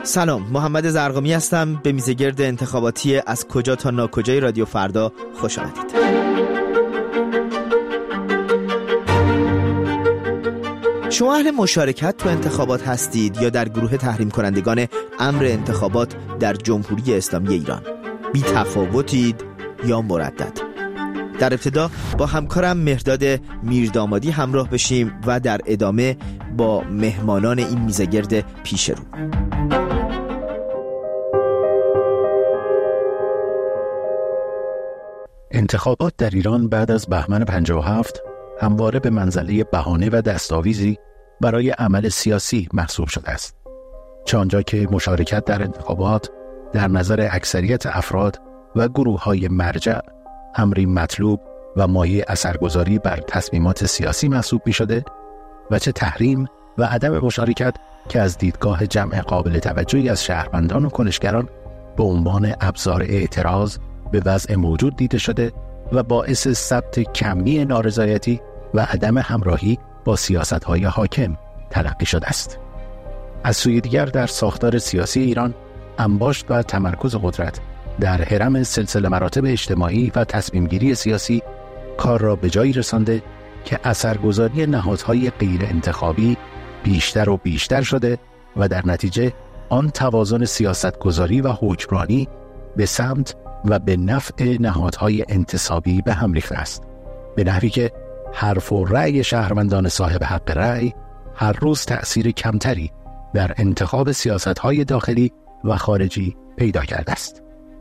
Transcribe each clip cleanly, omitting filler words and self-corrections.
سلام، محمد زرقامی هستم. به میزگرد انتخاباتی از کجا تا ناکجای رادیو فردا خوش آمدید. شما اهل مشارکت تو انتخابات هستید یا در گروه تحریم کنندگان امر انتخابات در جمهوری اسلامی ایران؟ بی تفاوتید یا مردد؟ در ابتدا با همکارم مهرداد میردامادی همراه بشیم و در ادامه با مهمانان این میزگرد پیش رو. انتخابات در ایران بعد از بهمن 57 همواره به منزله بهانه و دستاویزی برای عمل سیاسی محسوب شده است. چه آنجا که مشارکت در انتخابات در نظر اکثریت افراد و گروه‌های مرجع امری مطلوب و مایه اثرگذاری بر تصمیمات سیاسی محسوب می‌شده و چه تحریم و عدم مشارکت که از دیدگاه جمع قابل توجهی از شهروندان و کنشگران به عنوان ابزار اعتراض به وضع موجود دیده شده و باعث ثبت کمی نارضایتی و عدم همراهی با سیاست‌های حاکم تلقی شده است. از سوی دیگر در ساختار سیاسی ایران انباشت و تمرکز قدرت در هرم سلسله مراتب اجتماعی و تصمیمگیری سیاسی کار را به جایی رسانده که اثرگذاری نهادهای غیر انتخابی بیشتر و بیشتر شده و در نتیجه آن توازن سیاستگذاری و حکمرانی به سمت و به نفع نهادهای انتصابی به هم ریخته است، به نحوی که حرف و رأی شهروندان صاحب حق رأی هر روز تأثیر کمتری در انتخاب سیاست‌های داخلی و خارجی پیدا کرده است.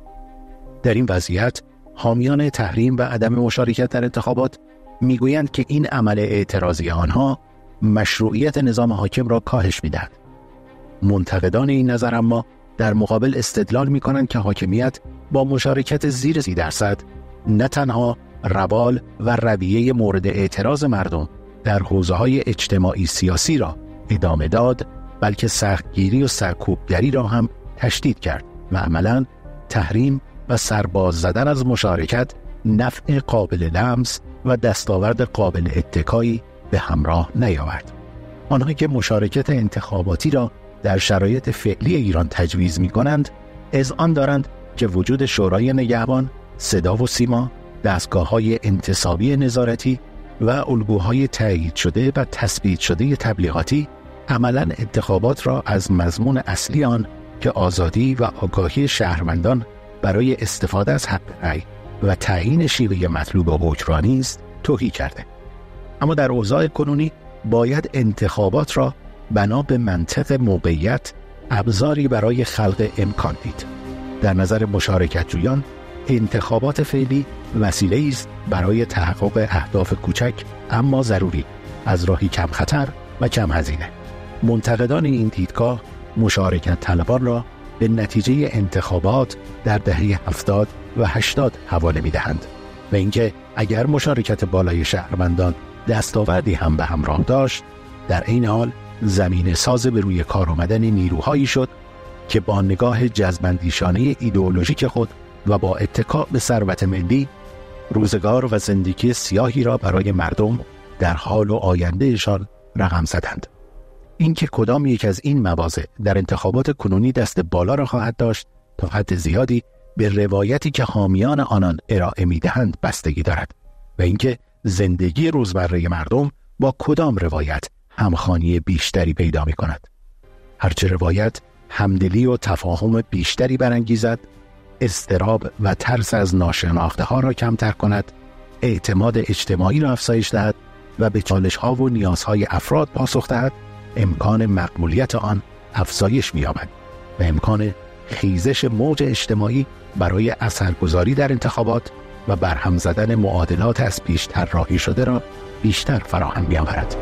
در این وضعیت حامیان تحریم و عدم مشارکت در انتخابات میگویند که این عمل اعتراضی آنها مشروعیت نظام حاکم را کاهش می‌دهد. منتقدان این نظر اما در مقابل استدلال می‌کنند که حاکمیت با مشارکت زیر 30% نه تنها روال و رویه مورد اعتراض مردم در حوزه‌های اجتماعی سیاسی را ادامه داد، بلکه سختگیری و سرکوبگری را هم تشدید کرد و عملاً تحریم و سرباز زدن از مشارکت نفع قابل لمس و دستاورد قابل اتکایی به همراه نیاورد. آنها که مشارکت انتخاباتی را در شرایط فعلی ایران تجویز می‌کنند، اذعان دارند که وجود شورای نگهبان، صدا و سیما، دستگاه‌های انتصابی نظارتی و الگوهای تایید شده و تثبیت شده تبلیغاتی عملاً انتخابات را از مضمون اصلی آن که آزادی و آگاهی شهروندان برای استفاده از حق رأی و تعیین شیوه مطلوب حکمرانی است تهی کرده. اما در اوضاع کنونی باید انتخابات را بنا به منطق موقعیت ابزاری برای خلق امکان دید. در نظر مشارکت جویان انتخابات فعلی وسیله است برای تحقق اهداف کوچک اما ضروری از راهی کم خطر و کم هزینه. منتقدان این دیدگاه مشارکت طلبان را به نتیجه انتخابات در دهه 70 و 80 حواله می‌دهند و اینکه اگر مشارکت بالای شهروندان دستاوردی هم به همراه داشت، در این حال زمینه ساز به روی کار آمدن نیروهایی شد که با نگاه جذب‌اندیشانه ایدئولوژیک خود و با اتکا به ثروت ملی روزگار و زندگی سیاهی را برای مردم در حال و آیندهشان رقم زدند. اینکه کدام یک از این مواضع در انتخابات کنونی دست بالا را خواهد داشت تا حد زیادی به روایتی که حامیان آنان ارائه می‌دهند بستگی دارد و اینکه زندگی روزمره مردم با کدام روایت همخوانی بیشتری پیدا می‌کند. هرچه روایت همدلی و تفاهم بیشتری برانگیزد، اضطراب و ترس از ناشناخته‌ها را کمتر کند، اعتماد اجتماعی را افزایش دهد و به چالش‌ها و نیازهای افراد پاسخ دهد، امکان مقبولیت آن افزایش می‌یابد و امکان خیزش موج اجتماعی برای اثرگذاری در انتخابات و برهم زدن معادلات از پیش طراحی شده را بیشتر فراهم می‌آورد.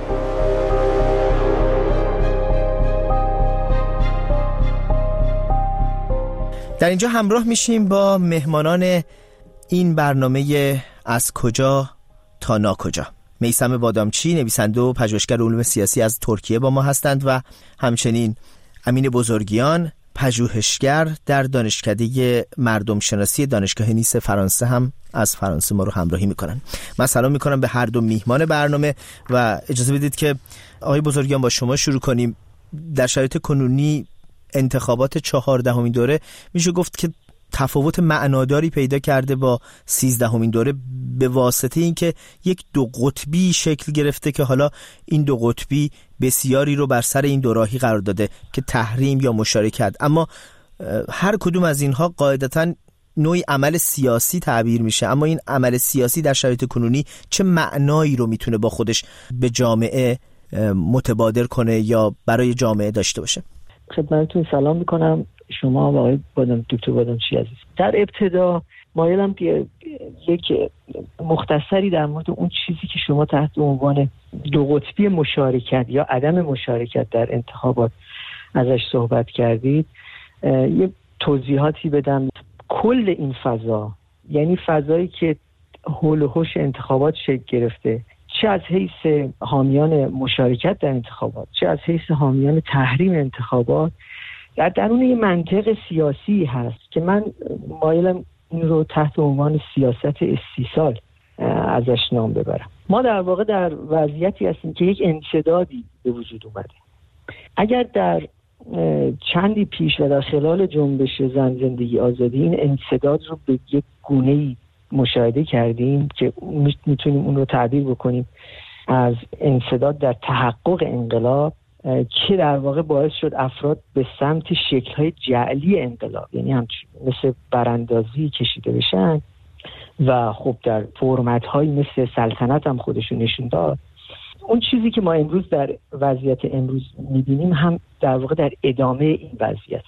در اینجا همراه میشیم با مهمانان این برنامه از کجا تا ناکجا. میثم بادامچی، نویسنده و پژوهشگر علوم سیاسی از ترکیه با ما هستند و همچنین امین بزرگیان، پژوهشگر در دانشکده مردم شناسی دانشگاه نیس فرانسه هم از فرانسه ما رو همراهی میکنن. من سلام میکنم به هر دو میهمان برنامه و اجازه بدید که آقای بزرگیان با شما شروع کنیم. در شرایط کنونی انتخابات 14مین دوره میشه گفت که تفاوت معناداری پیدا کرده با 13مین دوره به واسطه اینکه یک دو قطبی شکل گرفته که حالا این دو قطبی بسیاری رو بر سر این دوراهی قرار داده که تحریم یا مشارکت، اما هر کدوم از اینها قاعدتاً نوعی عمل سیاسی تعبیر میشه. اما این عمل سیاسی در شرایط کنونی چه معنایی رو میتونه با خودش به جامعه متبادر کنه یا برای جامعه داشته باشه؟ خدمتتون سلام میکنم، شما و آقای دکتر بادامچی عزیز. در ابتدا مایلم که یک مختصری در مورد اون چیزی که شما تحت عنوان دو قطبی مشارکت یا عدم مشارکت در انتخابات ازش صحبت کردید یه توضیحاتی بدم. کل این فضا، یعنی فضایی که حول و حوش انتخابات شکل گرفته، چه از حیث حامیان مشارکت در انتخابات چه از حیث حامیان تحریم انتخابات، در درون یه منطق سیاسی هست که من مایلم این رو تحت عنوان سیاست استیصال ازش نام ببرم. ما در واقع در وضعیتی هستیم که یک انسدادی به وجود اومده. اگر در چندی پیش و در خلال جنبش زن زندگی آزادی این انسداد رو به یک گونه‌ای مشاهده کردیم که میتونیم اون رو تعبیر بکنیم از انسداد در تحقق انقلاب، که در واقع باعث شد افراد به سمت شکل‌های جعلی انقلاب، یعنی مثل براندازی کشیده بشن و خب در فرمت‌هایی مثل سلطنت هم خودشون نشون داد. اون چیزی که ما امروز در وضعیت امروز می‌بینیم هم در واقع در ادامه این وضعیت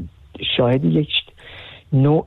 شاهد یک نوع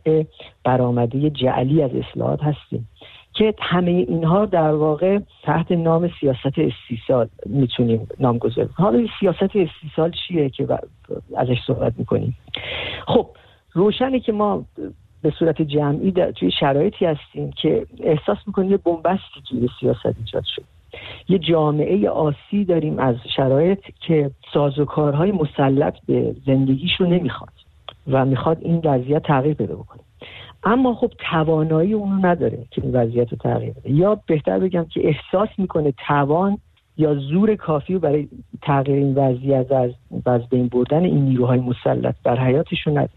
برآمده جعلی از اصلاحات هستیم که همه اینها در واقع تحت نام سیاست استیصال میتونیم نامگذاری کنیم. حالا سیاست استیصال چیه که ازش صحبت میکنیم؟ خب روشنه که ما به صورت جمعی توی شرایطی هستیم که احساس میکنیم یه بنبستی توی سیاست ایجاد شد. یه جامعه آسی داریم از شرایط که سازوکارهای مسلط به زندگیشو نمیخواد و میخواد این وضعیت تغییر پیدا بکنه، اما خب توانایی اونو نداره که این وضعیت رو تغییر بده، یا بهتر بگم که احساس میکنه توان یا زور کافی رو برای تغییر این وضعیت از بین بردن این نیروهای مسلط بر حیاتشون نداره.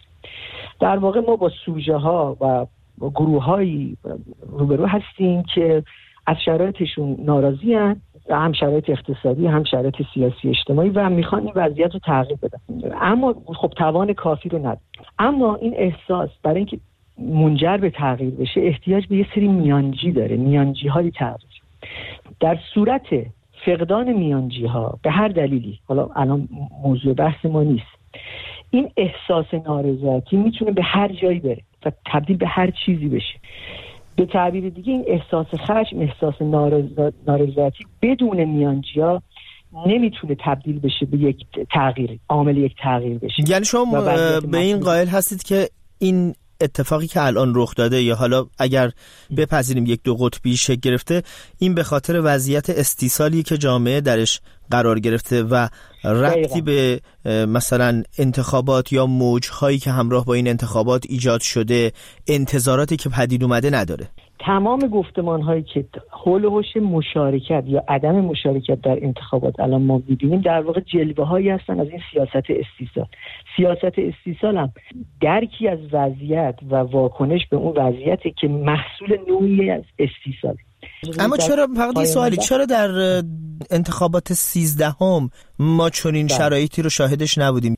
در واقع ما با سوژه ها و گروه‌هایی روبرو هستیم که از شرایطشون ناراضی هستند، هم شرایط اقتصادی هم شرایط سیاسی اجتماعی، و میخوان این وضعیت رو تغییر بدن، اما خب توان کافی رو نداره. اما این احساس برای اینکه منجر به تغییر بشه احتیاج به یه سری میانجی داره، میانجی های تغییر. در صورت فقدان میانجی ها به هر دلیلی، حالا الان موضوع بحث ما نیست، این احساس نارضایتی میتونه به هر جایی بره و تبدیل به هر چیزی بشه. به تعبیر دیگه این احساس خشم، احساس نارضایتی بدون میانجی‌ها نمیتونه تبدیل بشه به یک تغییر، عامل یک تغییر بشه. یعنی شما به این قائل هستید که این اتفاقی که الان رخ داده، یا حالا اگر بپذیریم یک دو قطبی شکل گرفته، این به خاطر وضعیت استیصالی که جامعه درش قرار گرفته و ربطی به مثلا انتخابات یا موج‌هایی که همراه با این انتخابات ایجاد شده، انتظاراتی که پدید اومده نداره. تمام گفتمان‌هایی که حول و حوش مشارکت یا عدم مشارکت در انتخابات الان ما می‌بینیم در واقع جلوه‌هایی هستن از این سیاست استیصال. سیاست استیصال هم درکی از وضعیت و واکنش به اون وضعیتی که محصول نوعی از استیصال. اما چرا فقط یه سوالی، چرا در انتخابات 13 ما چنین شرایطی رو شاهدش نبودیم؟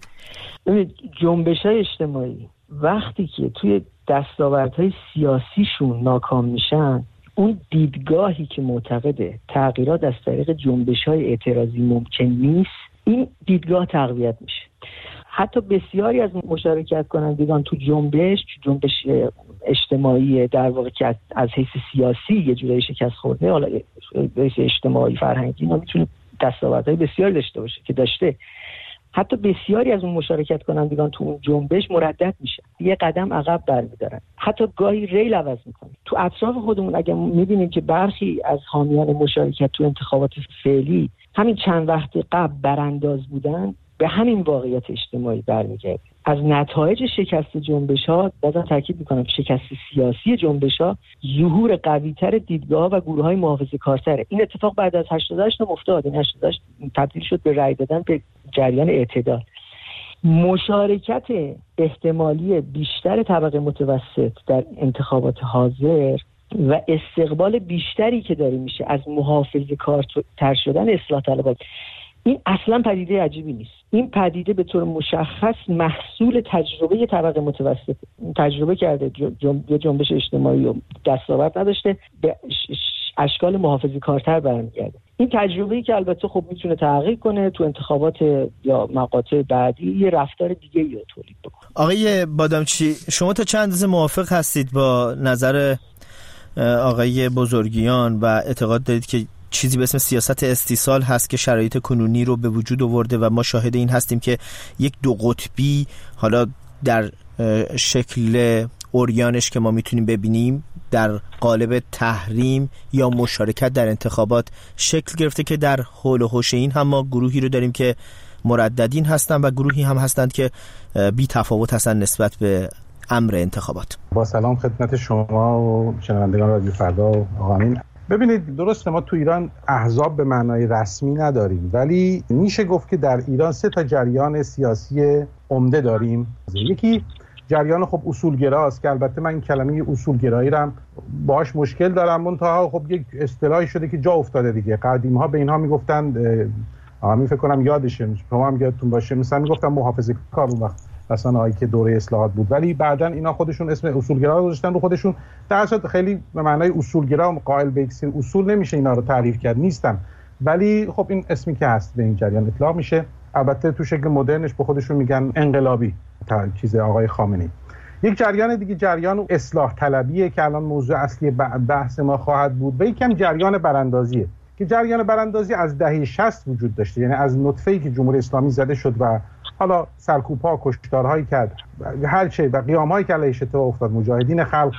ببینید جنبش‌های اجتماعی وقتی که توی دستاوردهای سیاسیشون ناکام میشن، اون دیدگاهی که معتقده تغییرات از طریق جنبش‌های اعتراضی ممکن نیست، این دیدگاه تقویت میشه. حتی بسیاری از مشارکت کنندگان تو جنبش اجتماعی در واقع که از حیث سیاسی یه جورایی شکست خورده، حالا حیث اجتماعی فرهنگی اینا میتونه دستاوردهای بسیاری داشته باشه که داشته، حتی بسیاری از اون مشارکت کنندگان تو اون جنبش مردد میشن، یه قدم عقب برمیدارن، حتی گاهی ریل عوض میکنن. تو اطراف خودمون اگه میبینیم که برخی از حامیان مشارکت تو انتخابات فعلی همین چند وقت قبل برانداز بودن، به همین واقعیت اجتماعی برمیگرده. از نتایج شکست جنبش‌ها بازم تاکید میکنم، شکست سیاسی جنبش‌ها، ظهور قوی‌تر دیدگاه‌ها و گروه‌های محافظه‌کارتره. این اتفاق بعد از 88 افتاد. این 88 تبدیل شد به رأی دادن به جریان اعتدال. مشارکت احتمالی بیشتر طبقه متوسط در انتخابات حاضر و استقبال بیشتری که داره میشه از محافظه‌کارتر شدن اصلاح طلبان، این اصلا پدیده عجیبی نیست. این پدیده به طور مشخص محصول تجربه طبقه متوسط، تجربه کرده یه جنبش اجتماعی و دستاورد نداشته به اشکال محافظه‌کارتر برمیگرده. این تجربه‌ای که البته خب میتونه تغییر کنه تو انتخابات یا مقاطع بعدی یه رفتار دیگه‌ای رو تولید بکنه. آقای بادامچی، شما تا چند اندازه موافق هستید با نظر آقای بزرگیان و اعتقاد دارید که چیزی به اسم سیاست استیصال هست که شرایط کنونی رو به وجود آورده و ما شاهد این هستیم که یک دو قطبی حالا در شکل اوریانش که ما میتونیم ببینیم در قالب تحریم یا مشارکت در انتخابات شکل گرفته که در حول و حوش این هم ما گروهی رو داریم که مرددین هستن و گروهی هم هستند که بی تفاوت هستن نسبت به امر انتخابات. با سلام خدمت شما و شنوندگان رادیو فردا و آقا امین. ببینید، درسته ما تو ایران احزاب به معنای رسمی نداریم، ولی میشه گفت که در ایران 3 تا جریان سیاسی عمده داریم. یکی جریان خب اصولگراست که البته من این کلمه اصولگرایی رو هم باهاش مشکل دارم، منتها خب یک اصطلاحی شده که جا افتاده دیگه. قدیم‌ها به اینها میگفتن همین، فکر کنم یادشه، شما هم یادتون باشه، مثلا میگفتن محافظه‌کار اون وقت مثلا هایی که دوره اصلاحات بود، ولی بعداً اینا خودشون اسم اصولگرا رو گذاشتن رو خودشون. در اصل خیلی به معنای اصولگرا قائل به یک سری اصول نمیشه اینا رو تعریف کرد، نیستن، ولی خب این اسمی که هست به این جریان اطلاق میشه. البته تو شکل مدرنش به خودشون میگن انقلابی، چیز آقای خامنه‌ای. یک جریان دیگه جریان اصلاح طلبیه که الان موضوع اصلی بحث ما خواهد بود و یکم جریان براندازیه که جریان براندازی از دهه 60 وجود داشته، یعنی از نطفه‌ای که جمهوری اسلامی زده شد و حالا سرکوب‌ها، کشتارهایی کرد، هر چی و قیام‌هایی که علیهش اتفاق افتاد، مجاهدین خلق،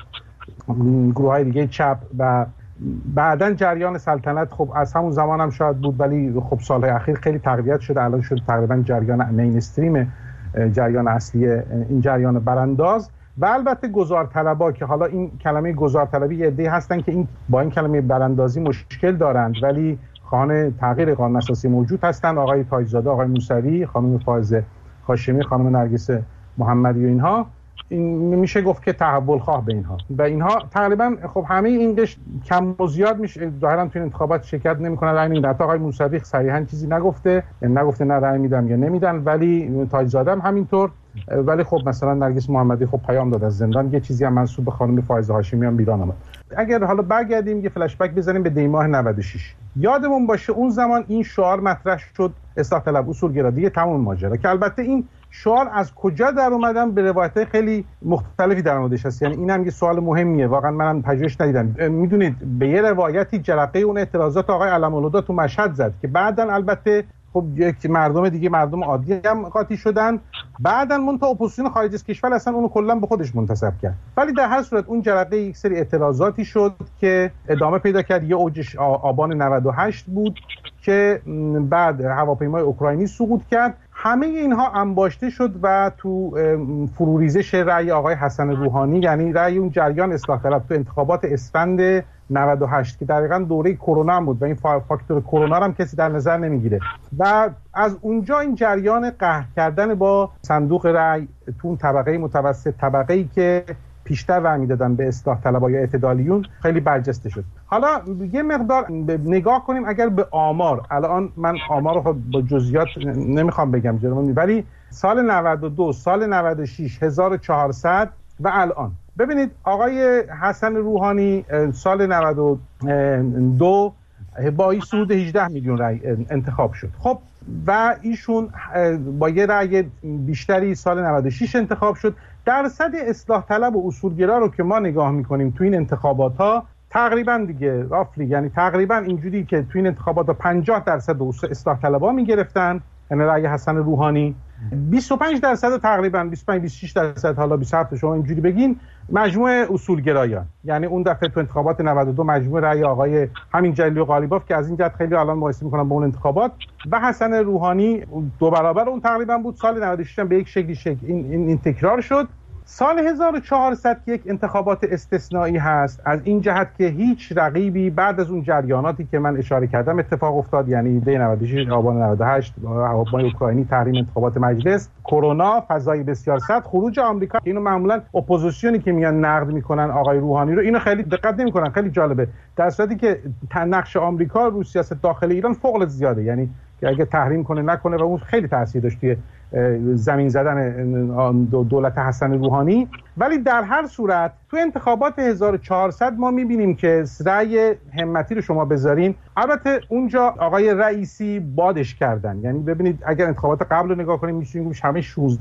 گروه‌های دیگه چپ و بعداً جریان سلطنت، خب از همون زمان هم شاید بود، ولی خب سال‌های اخیر خیلی تقویت شده، الان شده تقریباً جریان مینستریم، جریان اصلی این جریان برانداز. و البته گذارطلبا که حالا این کلمه گذارطلبی یه عده‌ای هستن که این با این کلمه براندازی مشکل دارند، ولی خواهان تغییر قانون اساسی موجود هستند، آقای تاج‌زاده، آقای موسوی، خانم فائزه هاشمی، خانم نرگس محمدی و اینها. این میشه گفت که تحول خواه به اینها و اینها تقریبا خب همه این قش کم و زیاد میشه ظاهرا تو انتخابات شرکت نمیکنن، رأی نمیدن. آقای موسوی صریحا چیزی نگفته نه رأی میدم یا نمیدن، ولی تاج‌زاده هم همینطور. ولی خب مثلا نرگس محمدی خب پیام داد از زندان، یه چیزی هم منسوب به خانم فائزه هاشمی هم بیرون آمد. اگر حالا برگردیم یه فلش بک بزنیم به دیماه 96، یادمون باشه اون زمان این شعار مطرح شد، اصلاح طلب، اصولگرا، دیگه تمام ماجرا. که البته این شعار از کجا در اومدن به روایت خیلی مختلفی در موردش هست، یعنی اینم یه سوال مهمیه، واقعا منم پژوهش ندیدم. میدونید به یه روایتی جرقه اون اعتراضات آقای علم‌الهدی تو مشهد زد که بعداً البته خب یک مردم دیگه، مردم عادی هم قاطی شدن، بعداً منتها اپوزیسیون خارج از کشور اصلا اونو کلا به خودش منتسب کرد. ولی در هر صورت اون جرقه یک سری اعتراضاتی شد که ادامه پیدا کرد. یه اوجش آبان 98 بود که بعد هواپیمای اوکراینی سقوط کرد. همه اینها انباشته شد و تو فروریزش رأی آقای حسن روحانی، یعنی رأی اون جریان اصلاح طلب تو انتخابات اسفند 98 که دقیقاً دوره کرونا بود و این فاکتور کرونا هم کسی در نظر نمیگیره و از اونجا این جریان قهر کردن با صندوق رأی تو اون طبقه متوسط، طبقه‌ای که پیشتر رأی میدادن به اصلاح طلب‌ها یا اعتدالیون، خیلی برجسته شد. حالا یه مقدار نگاه کنیم اگر به آمار، الان من آمار رو با جزئیات نمیخوام بگم جلومون، ولی سال 92، سال 96 1400 و الان ببینید آقای حسن روحانی سال 92 با این صعود 18 میلیون رأی انتخاب شد. خب و ایشون با یه رأی بیشتری سال 96 انتخاب شد. درصد اصلاح طلب و اصولگرا رو که ما نگاه میکنیم تو این انتخابات ها تقریبا دیگه رافلی، یعنی تقریبا اینجوری که تو این انتخابات ها 50% اصلاح طلبا میگرفتن، یعنی رأی حسن روحانی، 25% تقریبا 25-26%، حالا 27 شما اینجوری بگین، مجموع اصولگرایان، یعنی اون دفعه تو انتخابات 92 مجموع رأی آقای همین جلیلی و قالیباف که از این جهت خیلی الان مقایسه میکنم با اون انتخابات، و حسن روحانی 2 برابر اون تقریبا بود. سال 96 به یک شکلی این تکرار شد. سال 1400 که یک انتخابات استثنایی هست از این جهت که هیچ رقیبی بعد از اون جریاناتی که من اشاره کردم اتفاق افتاد، یعنی دی 96 آبان 98 هواپیمای اوکراینی، تحریم انتخابات مجلس، کرونا، فضای بسیار سرد، خروج آمریکا. اینو معمولا اپوزیسیونی که میان نقد میکنن آقای روحانی رو اینو خیلی دقت نمیکنن، خیلی جالبه، در صورتی که نقش آمریکا رو سیاست داخل ایران فوق العاده زیاده، یعنی که اگه تحریم کنه نکنه و اون خیلی تاثیر داشت توی زمین زدن دولت حسن روحانی. ولی در هر صورت تو انتخابات 1400 ما میبینیم که رأی همتی رو شما بذارین، البته اونجا آقای رئیسی بادش کردن، یعنی ببینید اگر انتخابات قبل رو نگاه کنیم میشیم همه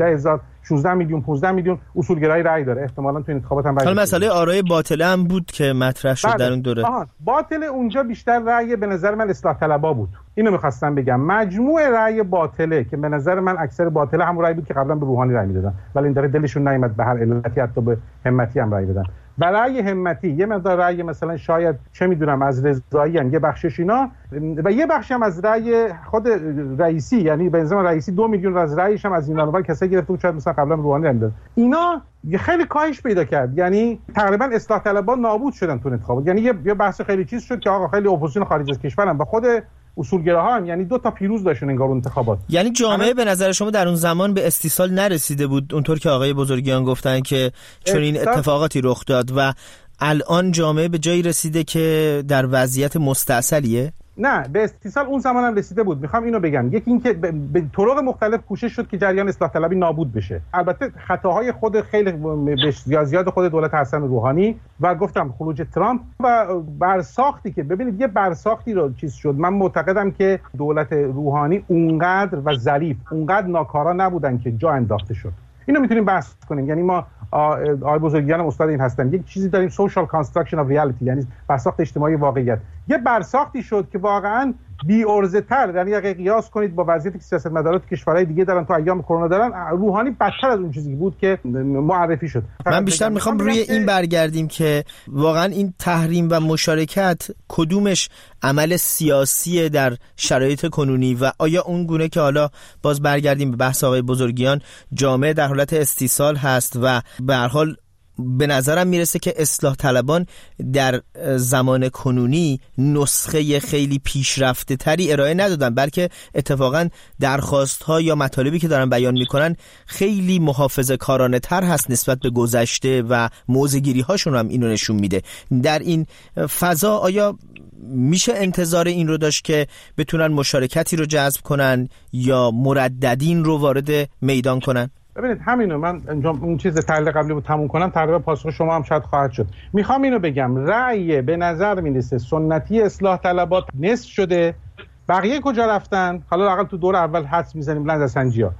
16 میلیون 15 میلیون اصولگرایی رأی داره، احتمالاً تو انتخابات هم حالا مسئله آرای باطله هم بود که مطرح شد در اون دوره. باطله اونجا بیشتر رأی به نظر من اصلاح طلبا بود، اینو می‌خواستم بگم. مجموع رأی باطله که به نظر من اکثر باطله همون رأی بود که قبلا به روحانی رأی میدادن ولی این داره دلشون نیامد به هر علتی حتی به همتی هم رأی بدن. و رأی همتی یه مقدار رأی مثلا شاید چه میدونم از رضایی هم یه بخشش اینا و یه بخشی هم از رأی خود رئیسی، یعنی بنظام رئیسی 2 میلیون از رأیش هم از اینا رو کسایی گرفته بود شاید مثلا قبلا روحانی رأی میداد. اینا خیلی کاهش پیدا کرد، یعنی تقریبا اصلاح طلبان نابود شدن تو انتخابات. یعنی یه بحث خیلی چیز شد که آقا خیلی اپوزیسیون خارج از کشورن و خود اصولگراها هم، یعنی 2 تا پیروز داشتن انگار انتخابات. یعنی جامعه به نظر شما در اون زمان به استیصال نرسیده بود اونطور که آقای بزرگیان گفتن که چون این اتفاقاتی رخ داد و الان جامعه به جایی رسیده که در وضعیت مستعصلیه؟ نه، به استیصال اون زمان هم رسیده بود. میخوام اینو بگم، یکی این که به طرق مختلف کوشش شد که جریان اصلاح طلبی نابود بشه. البته خطاهای خود خیلی زیاد خود دولت حسن روحانی و گفتم خروج ترامپ و برساختی که ببینید یه برساختی رو چیز شد. من معتقدم که دولت روحانی اونقدر و ظریف، اونقدر ناکارا نبودن که جا انداخته شد. اینو میتونیم بحث کنیم. یعنی ما آقای بزرگیان استاد این هستن، یک چیزی داریم social construction of reality، یعنی برساخت اجتماعی واقعیت. یه برساختی شد که واقعا بی ارزه تر، یعنی اگه قیاس کنید با وضعیتی که سیاستمداران کشورهای دیگه دارن تو ایام کرونا دارن، روحانی بدتر از اون چیزی بود که معرفی شد. من بیشتر میخوام روی این برگردیم که واقعا این تحریم و مشارکت کدومش عمل سیاسی در شرایط کنونی و آیا اون گونه که حالا باز برگردیم به بحث آقای بزرگیان جامعه در حالت استیصال هست و به هر حال به نظرم میرسه که اصلاح طلبان در زمان کنونی نسخه خیلی پیشرفته تری ارائه ندادن، بلکه اتفاقا درخواست ها یا مطالبی که دارن بیان میکنن خیلی محافظه کارانه تر هست نسبت به گذشته و موضع‌گیری هاشون هم اینو نشون میده. در این فضا آیا میشه انتظار این رو داشت که بتونن مشارکتی رو جذب کنن یا مرددین رو وارد میدان کنن؟ ببینید همینو من اون چیز تحلیل قبلی رو تموم کنم، تقریبا پاسخ شما هم شاید خواهد شد. میخوام اینو بگم، رأی به نظر میرسه سنتی اصلاح طلبات نصف شده، بقیه کجا رفتن؟ حالا لااقل تو دور اول حدس میزنیم نظرسنجی‌ها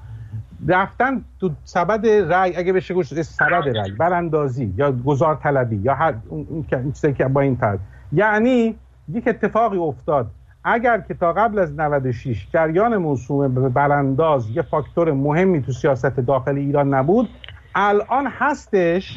رفتن تو سبد رأی، اگه بشه گفت سبد رأی، براندازی یا گزار طلبی یا هر اون چیزی که با این طرز. یعنی یک اتفاقی افتاد، اگر که تا قبل از 96 جریان موسوم به برانداز یه فاکتور مهمی تو سیاست داخل ایران نبود، الان هستش.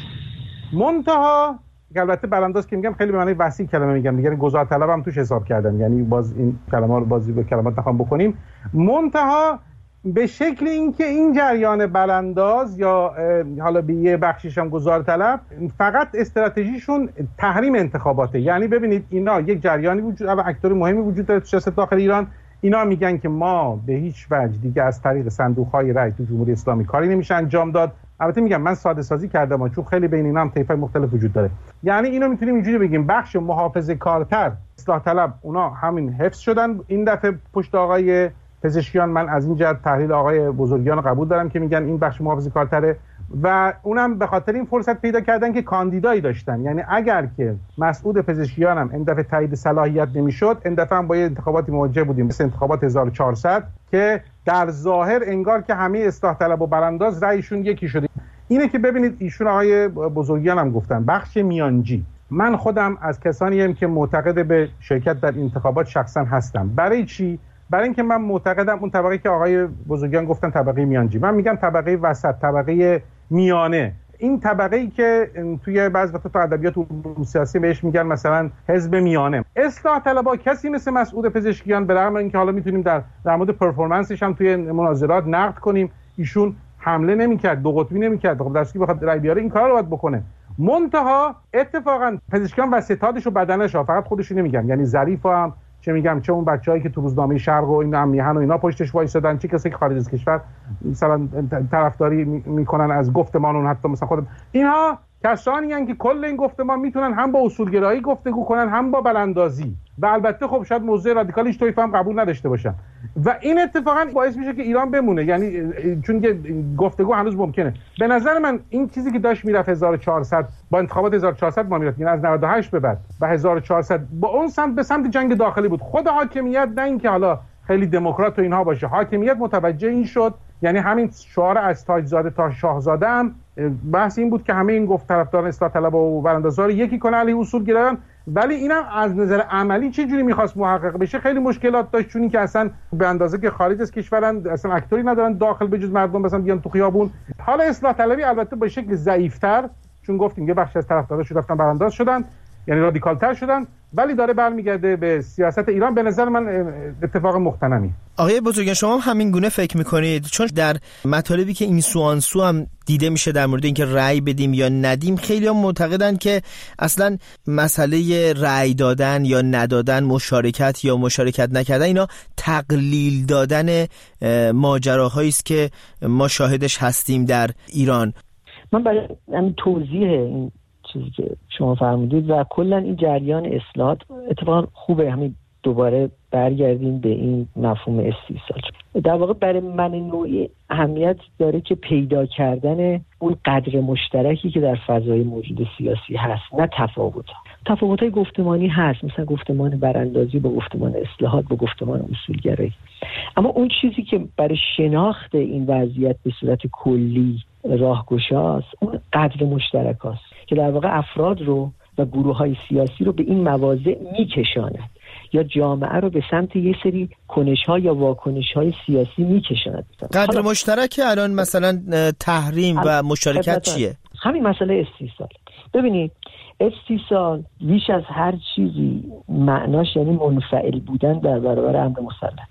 منتها البته برانداز که میگم خیلی به معنی وسیع کلمه میگم دیگه، گزار طلب هم توش حساب کردم، یعنی باز این کلمات رو بازی به کلمات نخوام بکنیم. منتها به شکل اینکه این جریان برانداز یا حالا به یه بخشیش هم گزار طلب فقط استراتژیشون تحریم انتخاباته. یعنی ببینید اینا یک جریانی وجود و اکتور مهمی وجود داره تو سیاست داخل ایران. اینا میگن که ما به هیچ وجه دیگه از طریق صندوق‌های رای تو جمهوری اسلامی کاری نمیشه انجام داد. البته میگم من ساده سازی کردم چون خیلی بین اینا هم طیف‌های مختلف وجود داره. یعنی اینو میتونیم اینجوری بگیم بخش محافظه‌کارتر اصلاح طلب اونا همین حفظ شدن این دفعه پشت آقای پزشکیان. من از این جهت تحلیل آقای بزرگیان قبول دارم که میگن این بخش محافظه‌کارتره و اونم به خاطر این فرصت پیدا کردن که کاندیدایی داشتن. یعنی اگر که مسعود پزشکیان هم این دفعه تایید صلاحیت نمیشد، این دفعه هم با انتخاباتی مواجه بودیم مثل انتخابات 1400 که در ظاهر انگار که همه اصلاح طلب و برانداز رأیشون یکی شده. اینه که ببینید ایشون آقای بزرگیان هم گفتن بخش میانجی. من خودم از کسانی ام که معتقد به شرکت در انتخابات شخصا هستم. برای چی؟ برای اینکه من معتقدم اون طبقه که آقای بزرگیان گفتن طبقه میانجی، من میگم طبقه وسط، طبقه میانه. این طبقه ای که توی بعضی وقتا تو ادبیات سیاسی بهش میگن مثلا حزب میانه. اصلاح طلبها کسی مثل مسعود پزشکیان، به رغم اینکه حالا میتونیم در مورد پرفورمنسش هم توی مناظرات نقد کنیم، ایشون حمله نمی‌کرد، دو قطبی نمی‌کرد. خب دستی بخواد رای بیاره این کارا رو باید بکنه. منتها اتفاقا پزشکان و ستادش و بدنش فقط خودش نمیگم، یعنی ظریف هم چه میگم، چه اون بچه‌ای که تو روزنامه شرق و اینا میهن و اینا پشتش وایسادن، چه کسی که خارج از کشور مثلا طرفداری میکنن از گفتمان اون، حتی مثلا خود اینها کسانی هستند که کل این گفتمان میتونن هم با اصولگرایی گفتگو کنن هم با براندازی و البته خب شاید موضوع رادیکالیش توی فهم قبول نداشته باشن و این اتفاقا باعث میشه که ایران بمونه، یعنی چون که گفتگو هنوز ممکنه. به نظر من این چیزی که داشت میرفت 1400 با انتخابات 1400 ما میرفت، یعنی از 98 به بعد و 1400 با اون سمت به سمت جنگ داخلی بود. خود حاکمیت نه اینکه حالا خیلی دموکرات و اینها باشه، حاکمیت متوجه این شد، یعنی همین شعار از تاجزاده تا شاهزاده هم بحث این بود که همه این گفت طرفداران اصلاح طلب و براندازا رو یکی کنه علیه اصولگرایان، ولی اینم از نظر عملی چه جوری می‌خواست محقق بشه خیلی مشکلات داشت، چون که اصلا به اندازه که خارج از کشورن اصلا اکتوری ندارن داخل به جز مردم مثلا بیان تو خیابون. حالا اصلاح طلبی البته به شکل ضعیف‌تر، چون گفتیم یه بخش از طرفداراش رفتن برانداز شدن، یعنی رادیکال‌تر شدن، ولی داره برمیگرده به سیاست ایران. به نظر من اتفاق مختنمی. آقای بزرگان شما هم همین گونه فکر میکنید؟ چون در مطالبی که این سو آن سو هم دیده میشه در مورد اینکه رأی بدیم یا ندیم، خیلی هم معتقدن که اصلا مسئله رأی دادن یا ندادن، مشارکت یا مشارکت نکردن، اینا تقلیل دادن ماجراهایی است که ما شاهدش هستیم در ایران. من برای همین توضیح این چیزی که شما فرمودید و کلا این جریان اصلاحات اتفاقا خوبه همین دوباره برگردیم به این مفهوم استیصال. در واقع برای من نوعی اهمیت داره که پیدا کردن اون قدر مشترکی که در فضای موجود سیاسی هست، نه تفاوت‌های گفتمانی هست، مثلا گفتمان براندازی با گفتمان اصلاحات با گفتمان اصولگرایی، اما اون چیزی که برای شناخت این وضعیت به صورت کلی راهگشاست اون قدر مشترک است که در واقع افراد رو و گروه‌های سیاسی رو به این مواضع میکشاند یا جامعه رو به سمت یه سری کنش‌ها یا واکنش‌های سیاسی میکشاند. قدر مشترک الان مثلا تحریم و مشارکت چیه؟ همین مسئله استیصال. ببینید استیصال بیش از هر چیزی معناش یعنی منفعل بودن در برابر امر مسلط،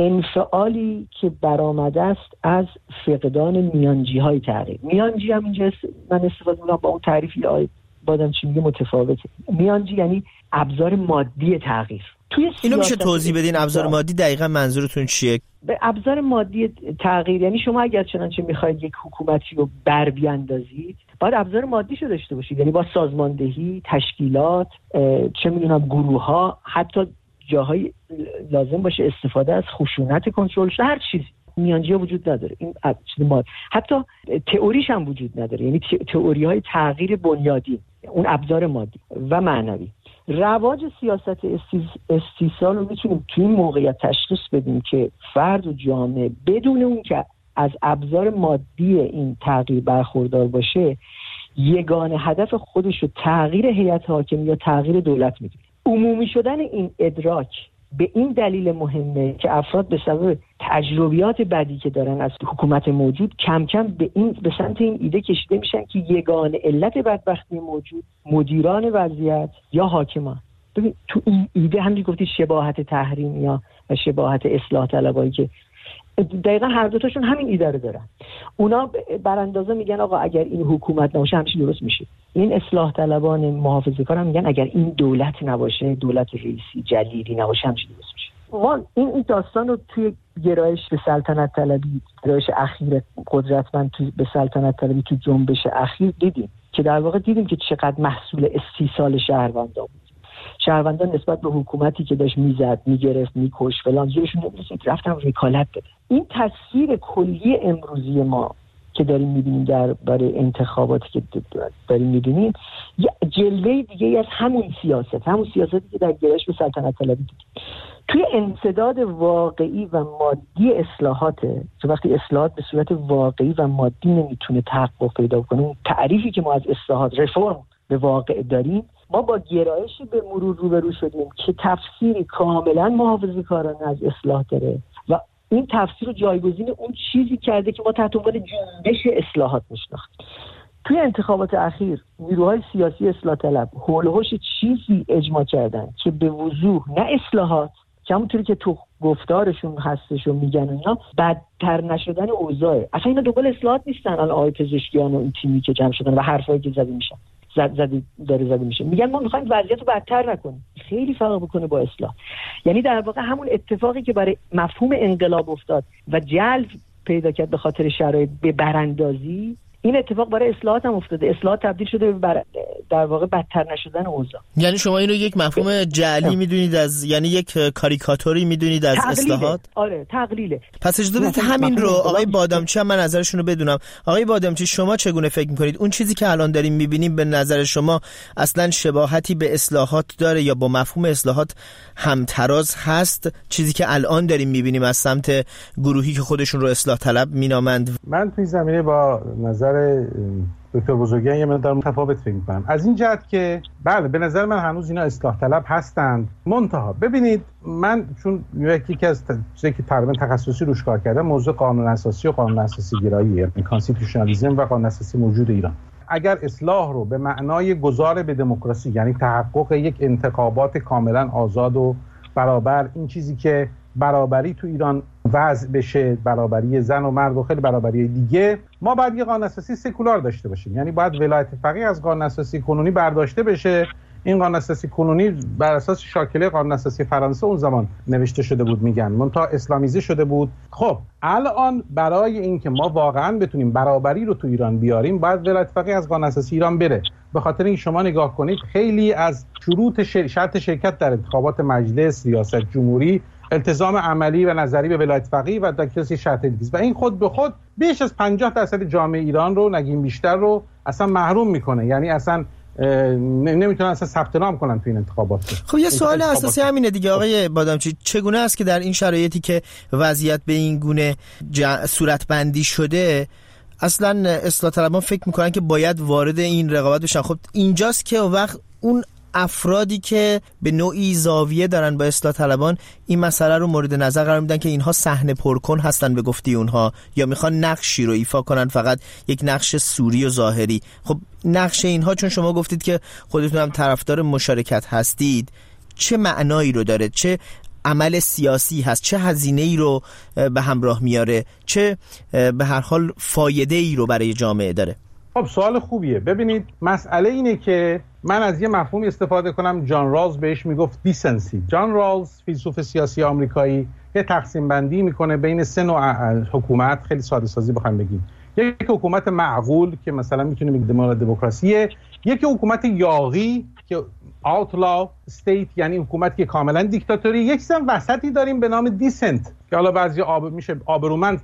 انفعالی که برآمده است از فقدان میانجی‌های تغییر. میانجی هم اینجا من استفاده می‌کنم با اون تعریفی بادامچی میگه متفاوته. میانجی یعنی ابزار مادی تغییر. اینو میشه توضیح بدین ابزار مادی دقیقاً منظورتون چیه؟ به ابزار مادی تغییر یعنی شما اگر چنانچه میخواید یک حکومتی رو بر بیاندازید باید ابزار مادیشو داشته باشید، یعنی با سازماندهی، تشکیلات، چه میدونم گروه‌ها، حتی جاهای لازم باشه استفاده از خشونت کنترل شده، هر چیزی. میانجی وجود نداره، این چیز مادی، حتی تئوریش هم وجود نداره، یعنی تئوری‌های تغییر بنیادی، اون ابزار مادی و معنوی. رواج سیاست استیصال رو میتونیم توی این موقعیت تشخیص بدیم که فرد و جامعه بدون اون که از ابزار مادی این تغییر برخوردار باشه یگانه هدف خودش رو تغییر هیئت حاکم یا تغییر دولت میدونه. عمومی شدن این ادراک به این دلیل مهمه که افراد به سبب تجربیات بدی که دارن از حکومت موجود کم کم به سمت این ایده کشیده میشن که یگانه علت بدبختی موجود مدیران وضعیت یا حاکمان. ببین تو این ایده همین گفتی شباهت تحریم یا شباهت اصلاح طلبایی که دقیقا هر دوتاشون همین ایده رو دارن. اونا براندازا میگن آقا اگر این حکومت نباشه همچین درست میشه. این اصلاح طلبان محافظه‌کارا میگن اگر این دولت نباشه، دولت رئیسی جلیلی نباشه همچین درست میشه. ما این داستان رو توی گرایش به سلطنت طلبی، گرایش اخیر قدرتمند به سلطنت طلبی تو جنبش اخیر دیدیم که در واقع دیدیم که چقدر محصول استیصال شهروندان بود. شهروندان نسبت به حکومتی که داشت میزد، میگرفت، میکش فلان زورشون نمیرسید، رفتن وکالت دادن. این تصویر کلی امروزی ما که داریم میبینیم برای انتخاباتی که داریم میبینیم یه جلوه دیگه از همون سیاستی که در گرایش به سلطنت طلبی دیدیم. توی انسداد واقعی و مادی اصلاحاته که وقتی اصلاحات به صورت واقعی و مادی نمیتونه تحقق پیدا کنه، اون تعریفی که ما از اصلاحات رفرم به واقع داریم، ما با گرایشی به مرور روبرو شدیم که تفسیری کاملا محافظه‌کارانه از اصلاح داره و این تفسیر رو جایگزین اون چیزی کرده که ما تحت عنوان جنبش اصلاحات میشناختیم. توی انتخابات اخیر نیروهای سیاسی اصلاح طلب حول و حوش چیزی اجماع کردن که به وضوح نه اصلاحات که همونطوری که تو گفتارشون هستش و میگن اینا بدتر نشدن اوضاعه. اصلا اینا دنبال اصلاحات نیستن. الان آقای پزشکیان و این تیمی که جمع شدن و حرفایی که زده میشه میگن ما میخوایم وضعیت رو بدتر نکنیم. خیلی فرق بکنه با اصلاح. یعنی در واقع همون اتفاقی که برای مفهوم انقلاب افتاد و جلب پیدا کرد به خاطر شرایط به براندازی، این اتفاق برای اصلاحات هم افتاده. اصلاحات تبدیل شده به در واقع بدتر نشدن اوضاع. یعنی شما اینو یک مفهوم جعلی میدونید یعنی یک کاریکاتوری میدونید از اصلاحات؟ آره تقلیله. پس اجازه بدید همین رو آقای بادامچی هم من نظرشون رو بدونم. آقای بادامچی شما چگونه فکر میکنید اون چیزی که الان داریم میبینیم به نظر شما اصلا شباهتی به اصلاحات داره یا با مفهوم اصلاحات همتراز هست؟ چیزی که الان داریم میبینیم از سمت گروهی که خودشون رو اصلاح طلب مینامند. من توی زمینه با نظر دکتر بزرگیان یه مقدار متفاوت فکر می‌کنم. از این جهت که بله به نظر من هنوز اینا اصلاح طلب هستند. منتها ببینید من چون یکی از چیزایی که تقریبا تخصصی روش کار کردم موضوع قانون اساسی و قانون اساسی گرایی، یعنی کانستیتوشنالیسم و قانون اساسی موجود ایران. اگر اصلاح رو به معنای گذار به دموکراسی، یعنی تحقق یک انتخابات کاملا آزاد و برابر، این چیزی که برابری تو ایران وضع بشه، برابری زن و مرد و خیلی برابری دیگه، ما باید یه قانون اساسی سکولار داشته باشیم. یعنی باید ولایت فقیه از قانون اساسی کنونی برداشته بشه. این قانون اساسی کنونی بر اساس شاکله قانون اساسی فرانسه اون زمان نوشته شده بود، میگن منتها اسلامیزه شده بود. خب الان برای اینکه ما واقعا بتونیم برابری رو تو ایران بیاریم باید ولایت فقیه از قانون اساسی ایران بره. به خاطر اینکه شما نگاه کنید خیلی از شروط شرط شرکت در انتخابات مجلس، ریاست جمهوری، التزام عملی و نظری به ولایت فقیه و دکتراسی شرط دیگه و این خود به خود بیش از 50% جامعه ایران رو، نگیم بیشتر رو، اصلا محروم میکنه. یعنی اصلا نمیتونن اصلا ثبت نام کنن تو این انتخابات. خب یه سوال اساسی همینه دیگه آقای بادامچی، چگونه است که در این شرایطی که وضعیت به این گونه صورتبندی شده اصلا اصلاح طلبان فکر میکنن که باید وارد این رقابت بشن؟ خب اینجاست که وقت اون افرادی که به نوعی زاویه دارن با اصلاح طلبان این مسئله رو مورد نظر قرار میدن که اینها صحنه پرکن هستن به گفته اونها، یا میخوان نقشی رو ایفا کنن، فقط یک نقش سوری و ظاهری. خب نقش اینها، چون شما گفتید که خودتون هم طرفدار مشارکت هستید، چه معنایی رو داره؟ چه عمل سیاسی هست؟ چه هزینه‌ای رو به همراه میاره؟ چه به هر حال فایده‌ای رو برای جامعه داره؟ خب سوال خوبیه. ببینید مسئله اینه که من از یه مفهومی استفاده کنم جان رالز بهش میگفت دیسنسی. جان رالز فیلسوف سیاسی آمریکایی یه تقسیم بندی میکنه بین سه نوع حکومت. خیلی ساده سازی بخوام بگیم، یک حکومت معقول که مثلا میتونه بگیم دموکراسیه، یک حکومت یاغی که outlaw state یعنی حکومت که کاملا دیکتاتوری، یک سم وسطی داریم به نام دیسنت که حالا بعضی میشه آبرومند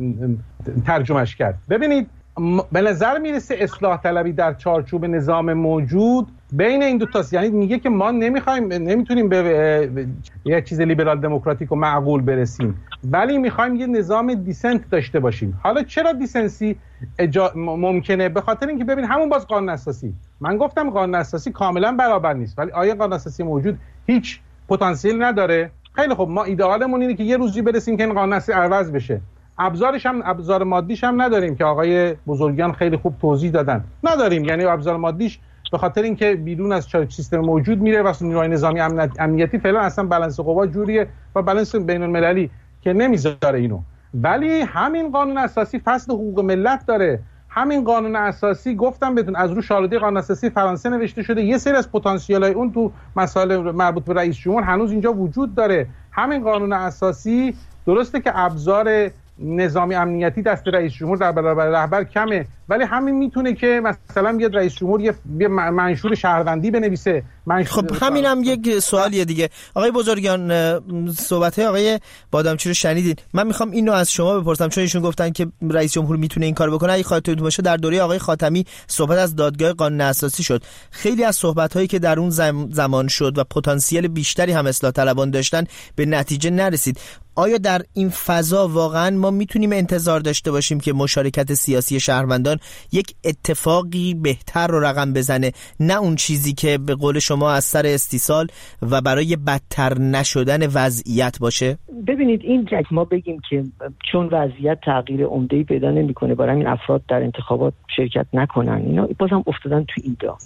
ترجمهش کرد. ببینید به نظر میرسه اصلاح طلبی در چارچوب نظام موجود بین این دو تاست. یعنی میگه که ما نمیتونیم به یک چیز لیبرال دموکراتیک و معقول برسیم، ولی میخوایم یه نظام دیسنت داشته باشیم. حالا چرا دیسنسی ممکنه؟ به خاطر اینکه ببین همون باز قانون اساسی، من گفتم قانون اساسی کاملا برابر نیست، ولی آیا قانون اساسی موجود هیچ پتانسیل نداره؟ خیلی خب ما ایدئالمون اینه که یه روزی برسیم که این قانون اساسی عوض بشه. ابزار مادیش هم نداریم که آقای بزرگیان خیلی خوب توضیح دادن. نداریم، یعنی ابزار مادیش به خاطر اینکه بیرون از سیستم موجود میره و نیروهای نظامی امنیتی فعلا اصلا بالانس قوا جوریه و بالانس بین المللی که نمیذاره اینو. ولی همین قانون اساسی فصل حقوق ملت داره. همین قانون اساسی گفتم بهتون از رو شالوده قانون اساسی فرانسه نوشته شده. یه سری از پتانسیل‌های اون تو مسائل مربوط به رئیس جمهور هنوز اینجا وجود داره. همین قانون اساسی درسته که ابزار نظامی امنیتی دست رئیس جمهور در برابر رهبر کمه، ولی همین میتونه که مثلا یه رئیس جمهور یه منشور شهروندی بنویسه. خب همین هم یک سوالیه دیگه. آقای بزرگیان صحبت‌های آقای بادامچی رو شنیدین. من میخوام اینو از شما بپرسم، چون ایشون گفتن که رئیس جمهور میتونه این کارو بکنه. اگه خاطرتون باشه در دوره آقای خاتمی صحبت از دادگاه قانون اساسی شد. خیلی از صحبت‌هایی که در اون زمان شد و پتانسیل بیشتری هم اصلاح طلبان داشتن به نتیجه نرسید. آیا در این فضا واقعا ما میتونیم انتظار داشته باشیم که مشارکت سیاسی شهروندان یک اتفاقی بهتر رو رقم بزنه، نه اون چیزی که به قول شما از سر استیصال و برای بدتر نشدن وضعیت باشه؟ ببینید این ما بگیم که چون وضعیت تغییر عمده‌ای پیدا نمی‌کنه برای این افراد در انتخابات شرکت نکنن، اینا بازم افتادن تو این دام.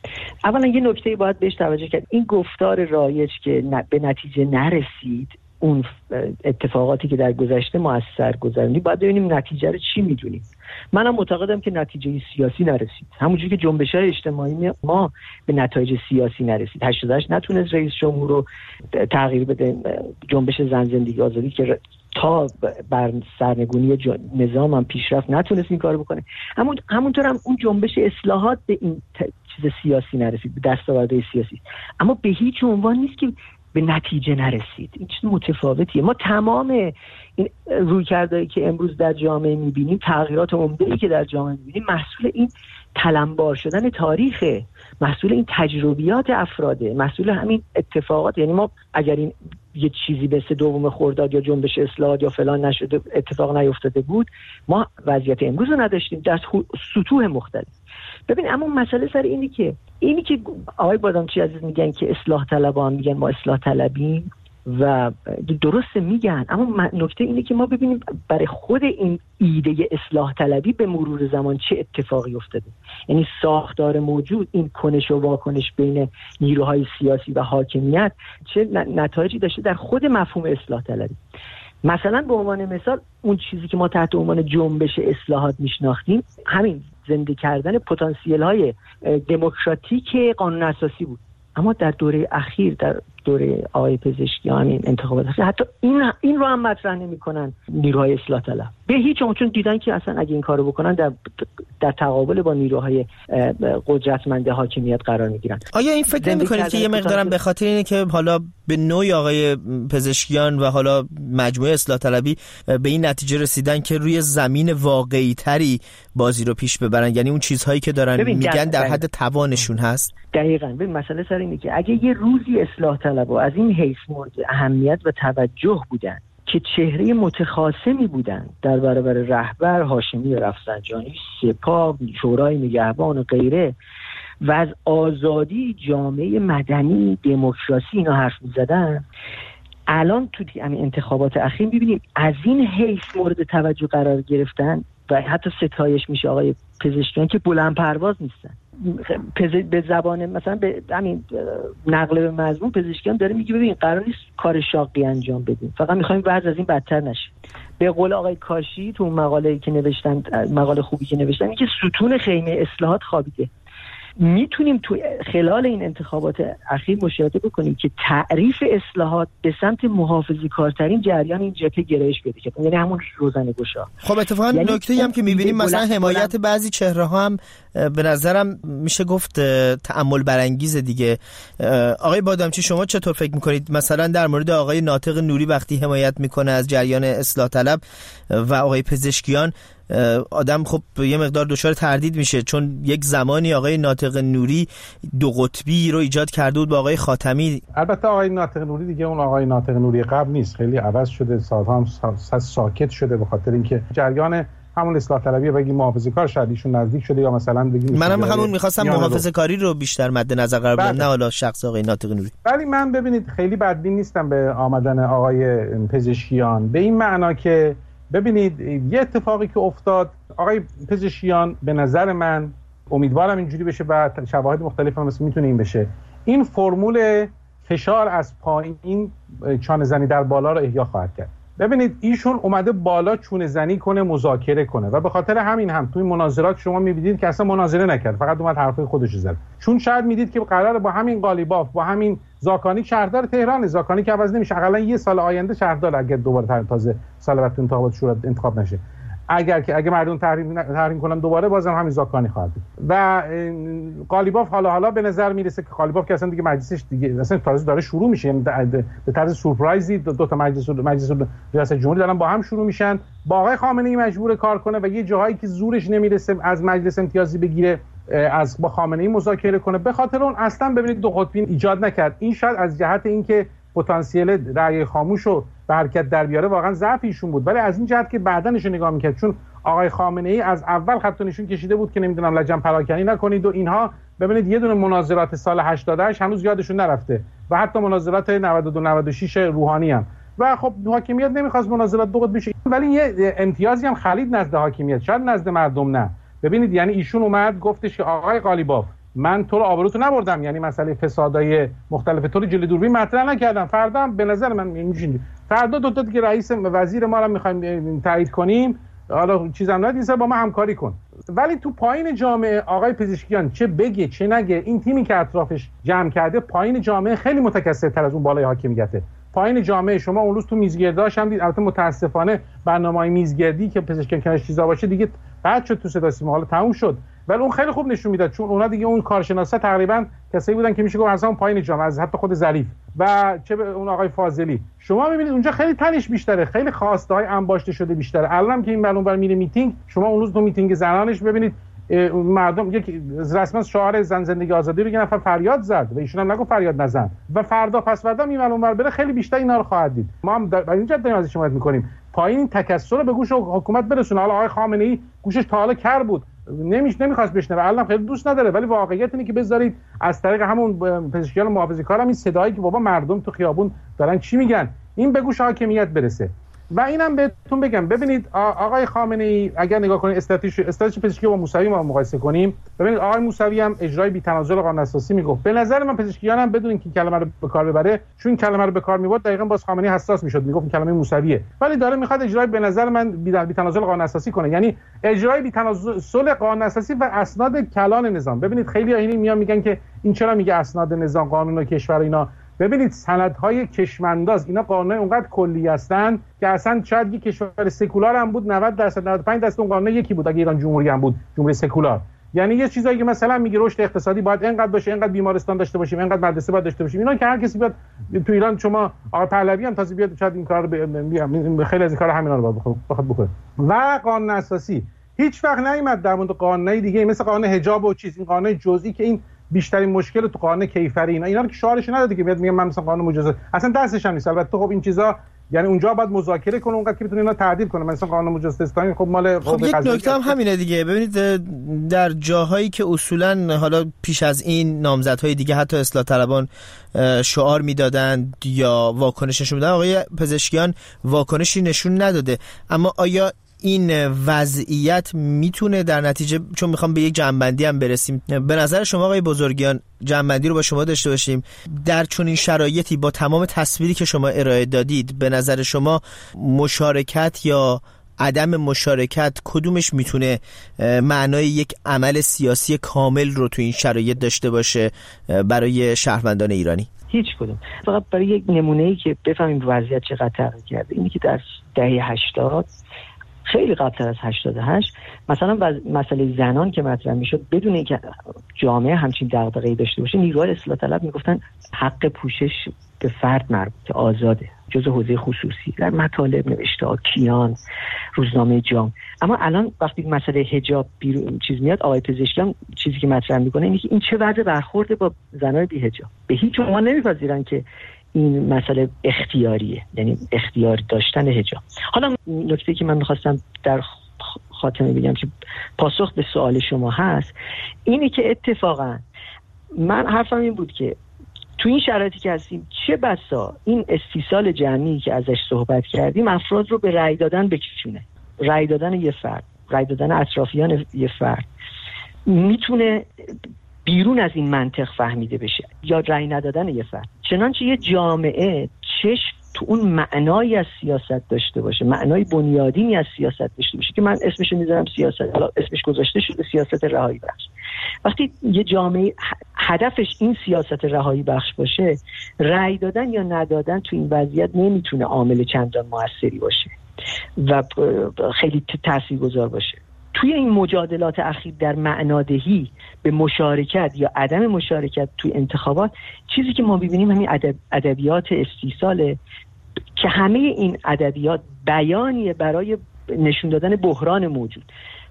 اولا یه نکته باید بهش توجه کرد. این گفتار رایج که به نتیجه نرسید، اون اتفاقاتی که در گذشته ما از سر گذروندیم، باید ببینیم نتیجه رو چی میدونیم. منم معتقدم که نتیجه سیاسی نرسید، همونجوری که جنبش‌های اجتماعی ما به نتایج سیاسی نرسید. 88 نتونست رئیس جمهور رو تغییر بده، جنبش زن زندگی آزادی که تا بر سرنگونی نظام هم پیشرفت نتونست این کارو بکنه. همونطور هم اون جنبش اصلاحات به این چیز سیاسی نرسید، به دستاوردهای سیاسی، اما به هیچ عنوان نیست که به نتیجه نرسید. این چیز متفاوتیه. ما تمام این رویکردهایی که امروز در جامعه میبینیم، تغییرات عمده‌ای که در جامعه میبینیم، محصول این تلمبار شدن تاریخه، محصول این تجربیات افراده، محصول همین اتفاقات. یعنی ما اگر این یه چیزی به 2 خرداد یا جنبش اصلاحات یا فلان نشده، اتفاق نیفتاده بود، ما وضعیت امروز رو نداشتیم در سطوح مختلف. ببین اما مسئله سر اینی که آقای بادامچی عزیز میگن که اصلاح طلبان میگن ما اصلاح طلبیم و درست میگن، اما نکته اینه که ما ببینیم برای خود این ایده اصلاح طلبی به مرور زمان چه اتفاقی افتاده. یعنی ساختار موجود، این کنش و واکنش بین نیروهای سیاسی و حاکمیت چه نتایجی داشته در خود مفهوم اصلاح طلبی. مثلا به عنوان مثال اون چیزی که ما تحت عنوان جنبش اصلاحات میشناختیم، همین زنده کردن پتانسیل های دموکراتیک قانون اساسی بود. اما در دوره اخیر، در دوره آقای پزشکیان، این انتخابات اخیر، حتی این رو هم مطرح نمی‌کنن نیروهای اصلاح طلب به هیچ عنوان، چون دیدن که اصلا اگه این کارو بکنن در تقابل با نیروهای قدرتمند حاکمیت قرار میگیرن. آیا این فکر نمی‌کنید که یه مقدارم به خاطر اینه که حالا به نوعی آقای پزشکیان و حالا مجموعه اصلاح طلبی به این نتیجه رسیدن که روی زمین واقعی‌تری بازی رو پیش ببرن، یعنی اون چیزهایی که دارن میگن در حد توانشون هست؟ دقیقاً. ببین مسئله سر اینه که اگه یه روزی اصلاح طلبها از این حیث مورد اهمیت و توجه بودن که چهره متخاصمی بودن در برابر رهبر هاشمی رفسنجانی، سپاه، شورای نگهبان و غیره، و از آزادی جامعه مدنی، دموکراسی اینا حرف می‌زدن، الان تو همین انتخابات اخیر می‌بینیم از این حیث مورد توجه قرار گرفتن و حتی ستایش میشه آقای پزشکیان که بلند پرواز نیستن. به زبان مثلا به همین نقل به مضمون پزشکیان داره میگه ببین قرار نیست کار شاقی انجام بدیم، فقط میخوایم وضع از این بدتر نشه. به قول آقای کاشی تو مقاله که نوشتن، مقاله خوبی که نوشتن، این که ستون خیمه اصلاحات خوابیده. میتونیم تو خلال این انتخابات اخیر مشاهده بکنیم که تعریف اصلاحات به سمت محافظه‌کارترین جریان این جبهه گرایش پیدا کرد، یعنی همون روزنه‌گشا. خب اتفاقا یعنی نکته‌ای هم که می‌بینیم مثلا حمایت بعضی چهره‌ها هم به نظرم میشه گفت تأمل برانگیز دیگه. آقای بادامچی شما چطور فکر می‌کنید مثلا در مورد آقای ناطق نوری وقتی حمایت می‌کنه از جریان اصلاح طلب و آقای پزشکیان، آدم خب یه مقدار دچار تردید میشه، چون یک زمانی آقای ناطق نوری دو قطبی رو ایجاد کرده بود با آقای خاتمی. البته آقای ناطق نوری دیگه اون آقای ناطق نوری قبل نیست، خیلی عوض شده، سالها هم ساکت شده به خاطر اینکه جریان همون اصلاح طلبی بگیم محافظه‌کار شاید ایشون نزدیک شده، یا مثلا بگیم منم همون می‌خواستم محافظه‌کاری رو بیشتر مد نظر قرار بدم، نه حالا شخص آقای ناطق نوری. ولی من ببینید خیلی بدبین نیستم به آمدن آقای پزشکیان، به این معنا که ببینید یه اتفاقی که افتاد، آقای پزشکیان به نظر من، امیدوارم اینجوری بشه و شواهد مختلف هم میتونه این بشه، این فرمول فشار از پایین چانه زنی در بالا رو احیا خواهد کرد. ببینید ایشون اومده بالا چونه زنی کنه، مذاکره کنه و به خاطر همین هم توی مناظرات شما می‌بینید که اصلا مناظره نکرد، فقط اومد حرفای خودش زد، چون شاید میدید که قراره با همین قالیباف، با همین زاکانی، شهردار تهران، زاکانی که عوض نمیشه، حداقل یه سال آینده شهردار اگه دوباره تازه سال بعد انتخابات شورا انتخاب نشه، اگه مردم تحریم کنن دوباره بازم همین زاکانی خواهد بود. و قالیباف حالا به نظر میرسه که قالیباف که اصلا دیگه مجلسش دیگه اصلا تازه داره شروع میشه، یعنی به طرز سورپرایزی دو تا مجلس ریاست جمهوری دارن با هم شروع میشن، با آقای خامنه‌ای مجبور کار کنه و یه جاهایی که زورش نمیرسه از مجلس امتیازی بگیره، با خامنه‌ای مذاکره کنه. به خاطر اون اصلا ببینید دو قطبی ایجاد نکرد. این شاید از جهت اینکه پتانسیل رأی خاموش رو به حرکت در بیاره واقعا ضعف ایشون بود، ولی از این جهت که بعدنش نگاه میکرد، چون آقای خامنه‌ای از اول خط نشون کشیده بود که نمیدونم لجن پراکنی نکنید و اینها. ببینید یه دونه مناظرات سال 88 هنوز یادشون نرفته و حتی مناظرات 92 96 روحانی هم، و خب حاکمیت نمیخواست مناظرات دو قطبی بشه، ولی یه امتیازی هم خلید نزد حاکمیت، شاید نزد مردم نه. ببینید یعنی ایشون اومد گفتش که آقای قالیباف من تو رو آبروتو نبردم، یعنی مسئله فسادای مختلف تو رو جلوی دوربین مطرح نکردم، فردا به نظر من میشین فردا دو تا دیگه رئیس وزیر ما رو می‌خوایم تایید کنیم، حالا چیزام ندیسه با ما همکاری کن. ولی تو پایین جامعه آقای پزشکیان چه بگه چه نگه، این تیمی که اطرافش جمع کرده پایین جامعه خیلی متکثرتر از اون بالای حاکمیته. پایین جامعه شما اون روز تو میزگرداش هم دید، البته متاسفانه برنامه‌های میزگردی که پزشکیان کنارش چیزا باشه دیگه بعد شد تو صدا سیما، حالا تموم شد، ولی اون خیلی خوب نشون میداد، چون اونا دیگه اون کارشناسا تقریبا کسایی بودن که میشه گفت از اون پایین جامعه، از حتی خود ظریف و چه اون آقای فاضلی. شما میبینید اونجا خیلی تنش بیشتره، خیلی خواسته های انباشته شده بیشتره. الانم که این معلومه میره میتینگ، شما اون روز تو میتینگ زنانش ببینید مردم یک رسما شعار زن زندگی آزادی رو یه نفر فریاد زد و ایشون هم نگو فریاد نزن و فردا پس فردا میمونم بره خیلی بیشتر اینا رو خواهد دید. ما هم در اینجا داریم ازش حمایت میکنیم پایین تکثر رو به گوش حکومت برسونه. حالا آقای خامنه‌ای گوشش تا حالا کر بود، نمیخواست بشنوه، الان خیلی دوست نداره، ولی واقعیت اینه که بذارید از طریق همون پزشکیان محافظه‌کار هم این صدایی که بابا مردم تو خیابون دارن چی میگن این به گوش حاکمیت برسه. و اینم بهتون بگم، ببینید آقای خامنه‌ای اگر نگاه کنید استراتژی پزشکی با موسوی ما مقایسه کنیم، ببینید آقای موسوی هم اجرای بی‌تنازل قانون اساسی میگفت. به نظر من پزشکیانم بدون اینکه کلمه رو به کار ببره، چون کلمه رو به کار میبرد دقیقاً باز خامنه‌ای حساس میشد، میگفت این کلمه موسویه، ولی داره میخواد اجرای به نظر من بی‌تنازل قانون اساسی کنه، یعنی اجرای بی‌تنازل قانون اساسی و اسناد کلان نظام. ببینید خیلی اینی میان میگن که این چرا میگه اسناد نظام قانون کشور اینا. ببینید سندهای کشمنداز اینا قانون اونقدر کلی هستن که اصلا شاید یک کشور سکولار هم بود 90% 95% اون قانون یکی بود اگه ایران جمهوری هم بود، جمهوری سکولار. یعنی یه چیزایی که مثلا میگه رشد اقتصادی باید اینقدر باشه، اینقدر بیمارستان داشته باشیم، اینقدر مدرسه باید داشته باشیم، اینا که هر کسی بیاد تو ایران، شما آقای پهلوی هم تازه بیاد شاید این کار خیلی از این کارا همینا رو بخواد بکنه. و قانون اساسی هیچ وقت نیامد در مورد قانونای دیگه مثل قانون حجاب و چیز، این قانون جزئی که این بیشترین مشکل تو قانون کیفری اینا رو که شعارش نداده که میگم من مثلا قانون مجاز اصلا دستش هم نیست. البته خب این چیزا یعنی اونجا باید مذاکره کنه اونقدر که بتونه اینا تعدیل کنه، مثلا قانون مجاز اسلامی خب مال خب یک نکته هم همینه دیگه. ببینید در جاهایی که اصولا حالا پیش از این نامزدهای دیگه حتی اصلاح طلبان شعار میدادند یا واکنش نشون میدادن، آقای پزشکیان واکنشی نشون نداده. اما آیا این وضعیت میتونه در نتیجه، چون میخوام به یک جمع‌بندی هم برسیم، به نظر شما آقای بزرگیان جمع‌بندی رو با شما داشته باشیم، در چنین شرایطی با تمام تصویری که شما ارائه دادید، به نظر شما مشارکت یا عدم مشارکت کدومش میتونه معنای یک عمل سیاسی کامل رو تو این شرایط داشته باشه برای شهروندان ایرانی؟ هیچ کدوم. فقط برای یک نمونه‌ای که بفهمیم وضعیت چقدر تغییر کرده، اینی که در دهه 80 خیلی قبل از 88 مثلا مسئله زنان که مطرح میشد بدون اینکه جامعه همچین دغدغه‌ای داشته باشه، نیروهای اصلاح طلب میگفتن حق پوشش به فرد مربوطه، آزاده، جزء حوزه خصوصی، در مطالب نوشته ها، کیان، روزنامه جام. اما الان وقتی مسئله حجاب بیرون چیز میاد، آقای پزشکیان چیزی که مطرح میکنه اینه که این چه وضع برخورده با زنان بی حجاب. به هیچ عنوان نمیپذیرن که این مسئله اختیاریه، یعنی اختیار داشتن حجاب. حالا نکته که من میخواستم در خاتمه بگم که پاسخ به سوال شما هست اینه که اتفاقا من حرفم این بود که تو این شرایطی که هستیم چه بسا این استیصال جمعی که ازش صحبت کردیم افراد رو به رأی دادن بکشونه. رأی دادن یه فرد، رأی دادن اطرافیان یه فرد میتونه بیرون از این منطق فهمیده بشه، یا رأی ندادن یه فرد. چنانچه یه جامعه چشم تو اون معنایی از سیاست داشته باشه، معنای بنیادینی از سیاست داشته باشه که من اسمشو میذارم سیاست، حالا اسمش گذاشته شده سیاست رهایی بخش. وقتی یه جامعه هدفش این سیاست رهایی بخش باشه، رأی دادن یا ندادن تو این وضعیت نمیتونه عامل چندان موثری باشه و خیلی تاثیرگذار باشه. توی این مجادلات اخیر در معنادهی به مشارکت یا عدم مشارکت توی انتخابات، چیزی که ما ببینیم همین ادبیات استیصاله که همه این ادبیات بیانیه برای نشون دادن بحران موجود.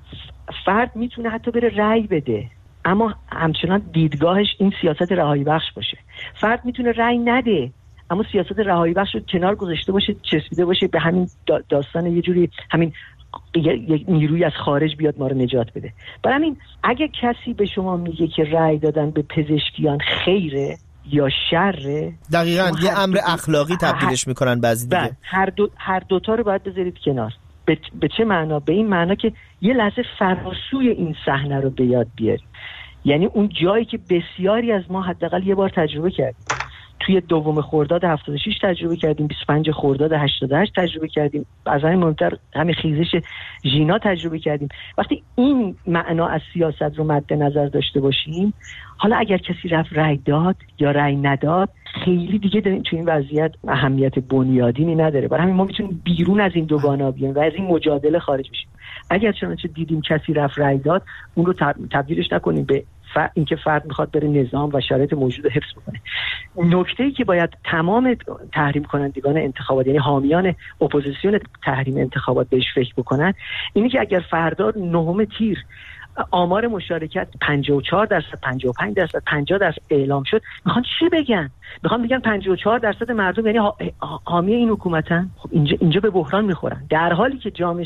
فرد میتونه حتی بره رأی بده اما همچنان دیدگاهش این سیاست رهایی بخش باشه. فرد میتونه رأی نده اما سیاست رهایی بخش رو کنار گذاشته باشه، چسبیده باشه به همین داستان یه جوری همین یک نیروی از خارج بیاد ما رو نجات بده. برای همین اگه کسی به شما میگه که رأی دادن به پزشکیان خیره یا شره، دقیقاً یه امر اخلاقی تبدیلش میکنن بعضی دیگه. هر دوتا رو باید بذارید کنار. به چه معنا؟ به این معنا که یه لحظه فراسوی این صحنه رو به یاد بیارید یعنی اون جایی که بسیاری از ما حداقل یه بار تجربه کردیم، توی 2 خرداد 76 تجربه کردیم، 25 خرداد 88 تجربه کردیم، از همین مهمتر همین خیزش ژینا تجربه کردیم. وقتی این معنا از سیاست رو مد نظر داشته باشیم، حالا اگر کسی رفت رأی داد یا رأی نداد، خیلی دیگه تو این وضعیت اهمیت بنیادینی نداره. برای همین ما میتونیم بیرون از این دوگانه بیایم و از این مجادله خارج بشیم. اگر چنانچه دیدیم کسی رفت رأی داد، اون رو تبدیلش نکنیم به اینکه فرد میخواد بره نظام و شرایط موجود رو حفظ بکنه. نکته‌ای که باید تمام تحریم کنندگان انتخابات، یعنی حامیان اپوزیسیون تحریم انتخابات بهش فکر بکنن، اینه که اگر فردا 9 تیر آمار مشارکت 54%، 55%، 50% اعلام شد، میخوان چی بگن؟ میخوان بگن 54% مردم یعنی حامی این حکومتن. خب اینجا به بحران میخورن، در حالی که جامعه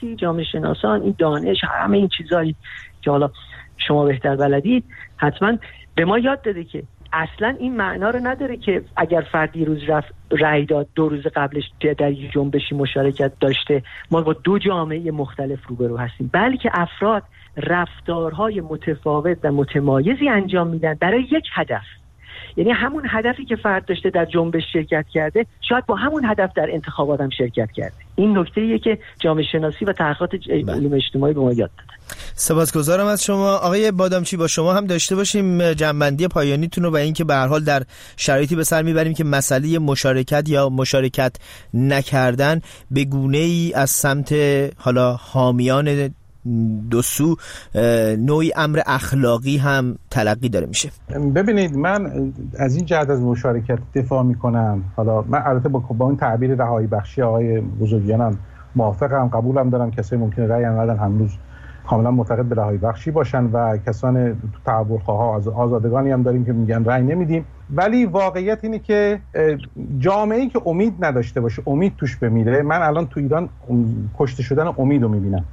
شناسان، این دانش، همه این چیزایی که حالا شما بهتر بلدید، حتما به ما یاد داده که اصلا این معنا رو نداره که اگر فردی روز رفت رأی داد 2 روز قبلش در یک جنبشی مشارکت داشته ما با 2 جامعه مختلف روبرو هستیم، بلکه افراد رفتارهای متفاوت و متمایزی انجام میدن برای یک هدف. یعنی همون هدفی که فرد داشته در جنبش شرکت کرده، شاید با همون هدف در انتخابات هم شرکت کرده. این نکته‌ایه که جامعه شناسی و تحقیقات علوم اجتماعی به ما یاد داده. سپاسگزارم از شما آقای بادامچی. با شما هم داشته باشیم جنبندی پایانیتون رو و اینکه به هر حال در شرایطی به سر میبریم که مسئله مشارکت یا مشارکت نکردن به گونه‌ای از سمت حالا حامیان دو سو نوعی امر اخلاقی هم تلقی داره میشه. ببینید، من از این جهت از مشارکت دفاع میکنم. حالا من البته با این تعبیر رهایی بخشی آقای بزرگیانم موافقم، قبولم دارم. کسایی ممکنه رأی ندن هنوز کاملا معتقد به رهایی بخشی باشن و کسان تو تحول‌خواها از آزادگانی هم داریم که میگن رأی نمیدیم. ولی واقعیت اینه که جامعه‌ای که امید نداشته باشه، امید توش بمیره. من الان تو ایران کشته شدن امید رو میبینم.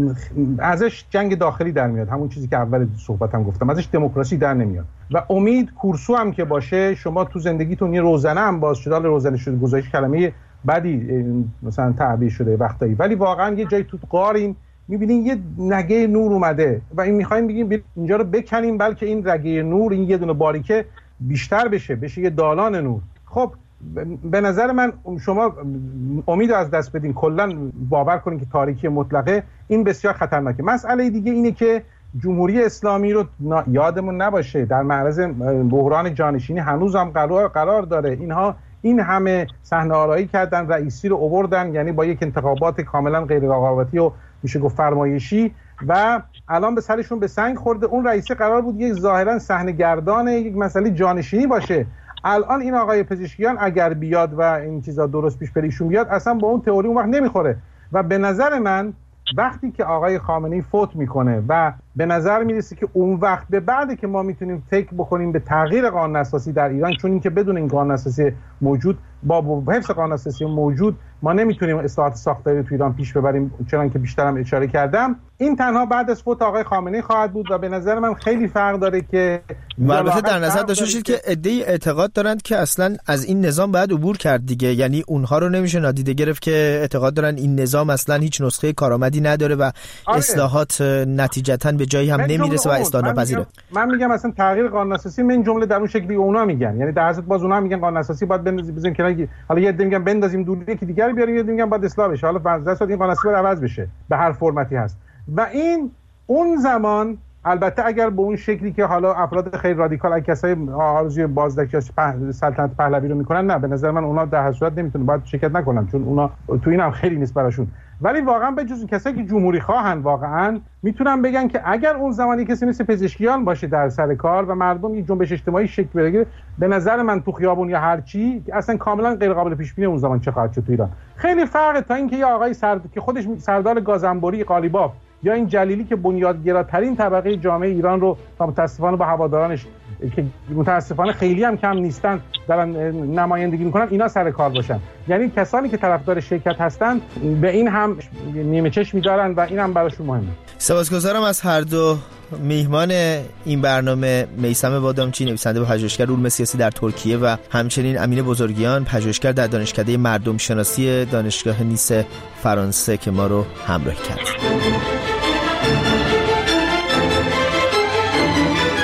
ازش جنگ داخلی در میاد، همون چیزی که اول صحبتم گفتم، ازش دموکراسی در نمیاد. و امید کورسو هم که باشه، شما تو زندگیتون یه روزنه هم باز شده، روزنه شده گذاشت کلمه بدی مثلا تعبیر شده وقتایی، ولی واقعا یه جایی تو غاریم میبینین یه نگه نور اومده و این میخوایم بگیم اینجا رو بکنیم، بلکه این رگه نور، این یه دونه باریکه بیشتر بشه یه دالان نور. خب به نظر من شما امید رو از دست بدین، کلا باور کنین که تاریکی مطلقه، این بسیار خطرناکه. مسئله دیگه اینه که جمهوری اسلامی رو یادمون نباشه در معرض بحران جانشینی هنوز هم قرار داره. اینها این همه صحنه آرایی کردن، رئیسی رو آوردن، یعنی با یک انتخابات کاملا غیر رقابتی و میشه گفت فرمایشی، و الان به سرشون به سنگ خورده. اون رئیسی قرار بود یک ظاهرا صحنه گردان یک مسئله جانشینی باشه. الان این آقای پزشکیان اگر بیاد و این چیزا درست پیش بریشون بیاد، اصلا با اون تئوری اون وقت نمیخوره. و به نظر من وقتی که آقای خامنه‌ای فوت میکنه و به نظر میرسه که اون وقت به بعد که ما میتونیم فکر بکنیم به تغییر قانون اساسی در ایران، چون اینکه بدون این قانون اساسی موجود، با حفظ قانون اساسی موجود، ما نمیتونیم اصلاحات ساختاری تو ایران پیش ببریم، چون که بیشترم اشاره کردم. این تنها بعد از فوت آقای خامنه‌ای خواهد بود و به نظر من خیلی فرق داره که البته در نظر داشته باشید که عده‌ای اعتقاد دارند که اصلا از این نظام باید عبور کرد دیگه، یعنی اونها رو نمیشه نادیده گرفت که اعتقاد دارن این نظام اصلا هیچ نسخه کارآمدی نداره و اصلاحات نتیجتاً به جایی هم نمیرسه و اصلاح ناپذیره. من میگم اصلا تغییر قانون اساسی، من جمله در اون شکلی اونا میگن، یعنی در حضرت باز اونا میگن قانون اساسی باید بزنیم کنار. حالا یه عده میگن بندازیم دور، یکی دیگه رو بیاریم، یه عده میگن باید اصلاح بشه. حالا فرض این قانون اساسی عوض بشه به هر فرمتی هست. و این اون زمان البته اگر به اون شکلی که حالا افراد خیلی رادیکال، کسای آرزوی بازداشت سلطنت پهلوی رو میکنن، نه، به نظر من اونا در هر صورت نمیتونن، باید شرکت نکنن، چون اونا تو اینم خیلی نیست براشون. ولی واقعا به جز کسایی که جمهوری خواهن واقعا میتونن بگن که اگر اون زمانی کسی مثل پزشکیان باشه در سر کار و مردم یک جنبش اجتماعی شکل بگیره، به نظر من تو خیابون یا هر چی اصلا کاملا غیر قابل پیش بینی اون زمان چه خواهد شد تو ایران. خیلی فرقه تا اینکه یه آقای که خودش سردار گازنبوری قالیباف یا این جلیلی که بنیادگراترین طبقه جامعه ایران رو متاسفانه با هوادارانش که متاسفانه خیلی هم کم نیستن دارن نمایندگی میکنن، اینا سر کار باشن. یعنی کسانی که طرفدار شرکت هستن به این هم نیمه چشمی دارن و این هم براشون مهمه. سپاسگزارم از هر دو میهمان این برنامه، میثم بادامچی، نویسنده و پژوهشگر علوم سیاسی در ترکیه، و همچنین امین بزرگیان، پژوهشگر در دانشکده مردم شناسی دانشگاه نیس فرانسه که ما رو همراه کرد.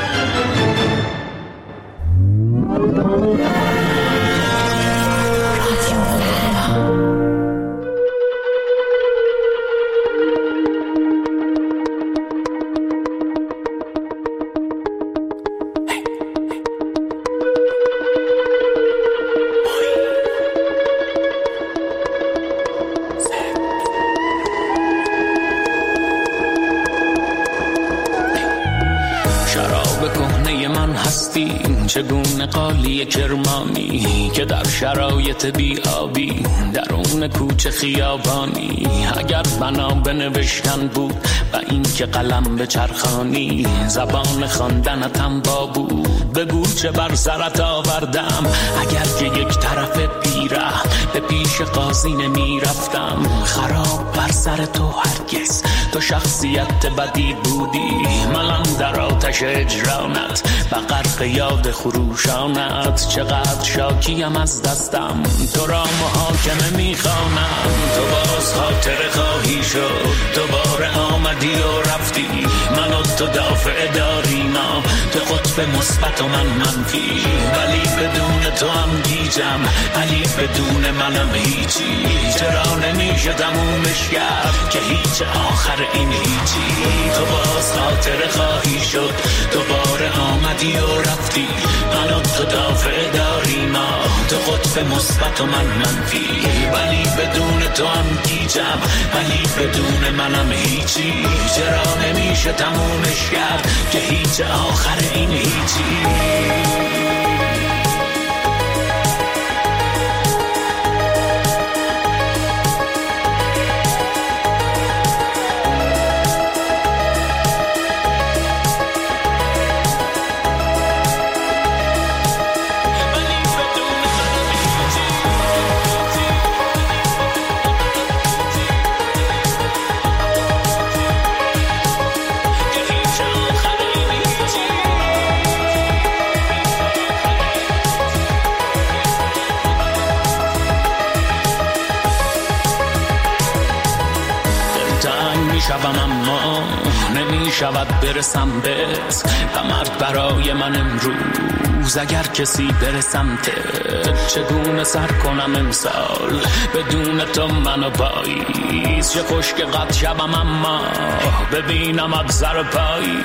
رفتی چگونه قالی کرمانی که در شرایط بی‌آبی درون کوچه خیابانی اگر بنا بنوشتن بود و این که قلم به چرخانی زبان خواندنتم با بود بگو چه بر سرت آوردم اگر که یک طرف پیره به پیش قاضی نمی رفتم خراب بر سر تو هرگز تو شخصیت بدی بودی منم در آتش اجرانت و غرق یاد خروشانت چقدر شاکیم از دستم تو را محاکمه میخوانم تو باز خاطر خواهی شد دوباره آمدی و رفتی من و تو دافع داریم تو قطب مثبت و من منفی ولی بدون تو هم گیجم ولی بدون منم هیچی چرا نمیشه تمومش کرد که هیچ آخر این هیچی تو باز خاطر خواهی شد دوباره آمدی و رفتی من و تو دافع داریم تو قطب مثبت و من منفی ولی بدون تو هم گیجم ولی بدون منم هیچی چرا نمیشه تمومش کرد که هیچ آخر این هیچی اما نمیشود برسم بهت و مرد برای من امروز اگر کسی برسمت چگونه سر کنم امسال بدون تو منو پاییز چه خوش که قد شبم اما ببینم ابزر پایی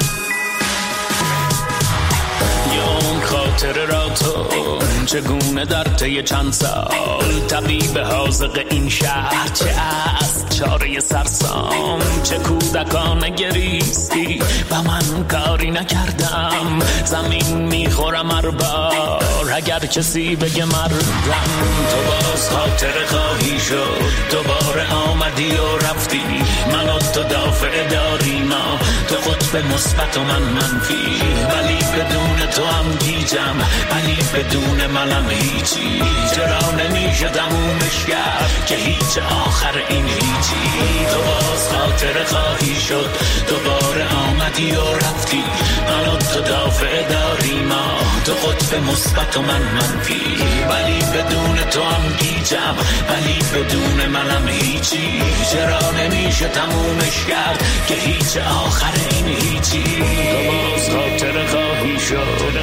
اون خاطره را تو چگونه در طی چند سال طبیب حاذق این شهر چه است چاره سرسام چه کودکانه گریستی و من کاری نکردم زمین میخورم هر بار اگر کسی بگه مردم تو باز خاطره خواهی شد دوباره آمدی و رفتی من و تو دافع داریم تو قطب مثبت و من منفی ولی بدون تو هم گیجم ولی بدون منم هیچی چرا نمیشه تمومش کرد که هیچ آخر این هیچی تو باز خاطره خواهی شد دوباره آمدی و رفتی من و تو دافع داریم تو قطب مثبت و من منفی ولی بدون تو هم گیجم ولی بدون منم هیچی چرا نمیشه تمومش کرد که هیچ آخر این هیچی تو باز خاطره خواهی شد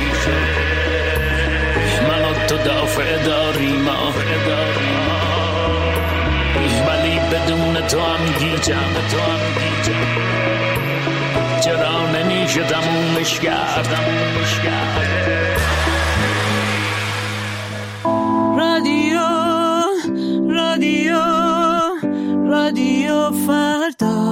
من و تو دافع داریم ولی بدون تو هم گیجم چرا نمیشه تمومش کرد رادیو فردا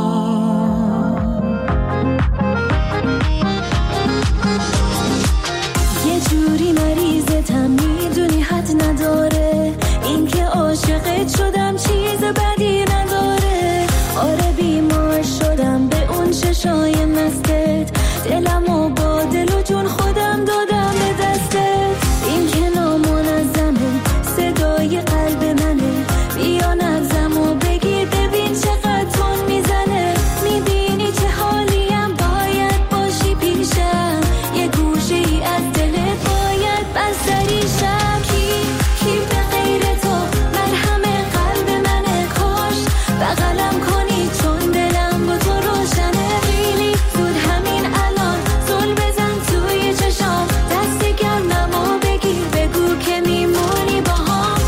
یه جوری مریضتم میدونی حد نداره اینکه عاشقت شدم چیز بدی نداره آره بیمار شدم به اون چشای مستت دلمو با دل و جون خودم دادم به دستت این که نامنظمه صدای قلب منه بیا نبضمو بگیر ببین چقدر تون میزنه میبینی چه حالیم باید باشی پیشم یه گوشه ای از دلت باید بستریشم کی به غیر تو مرهم قلب منه کاش بغلم کنی چون دلم با تو روشنه خیلی زود همین الان زل بزن توی چشام دست گرممو بگیر بگو که میمونی با هم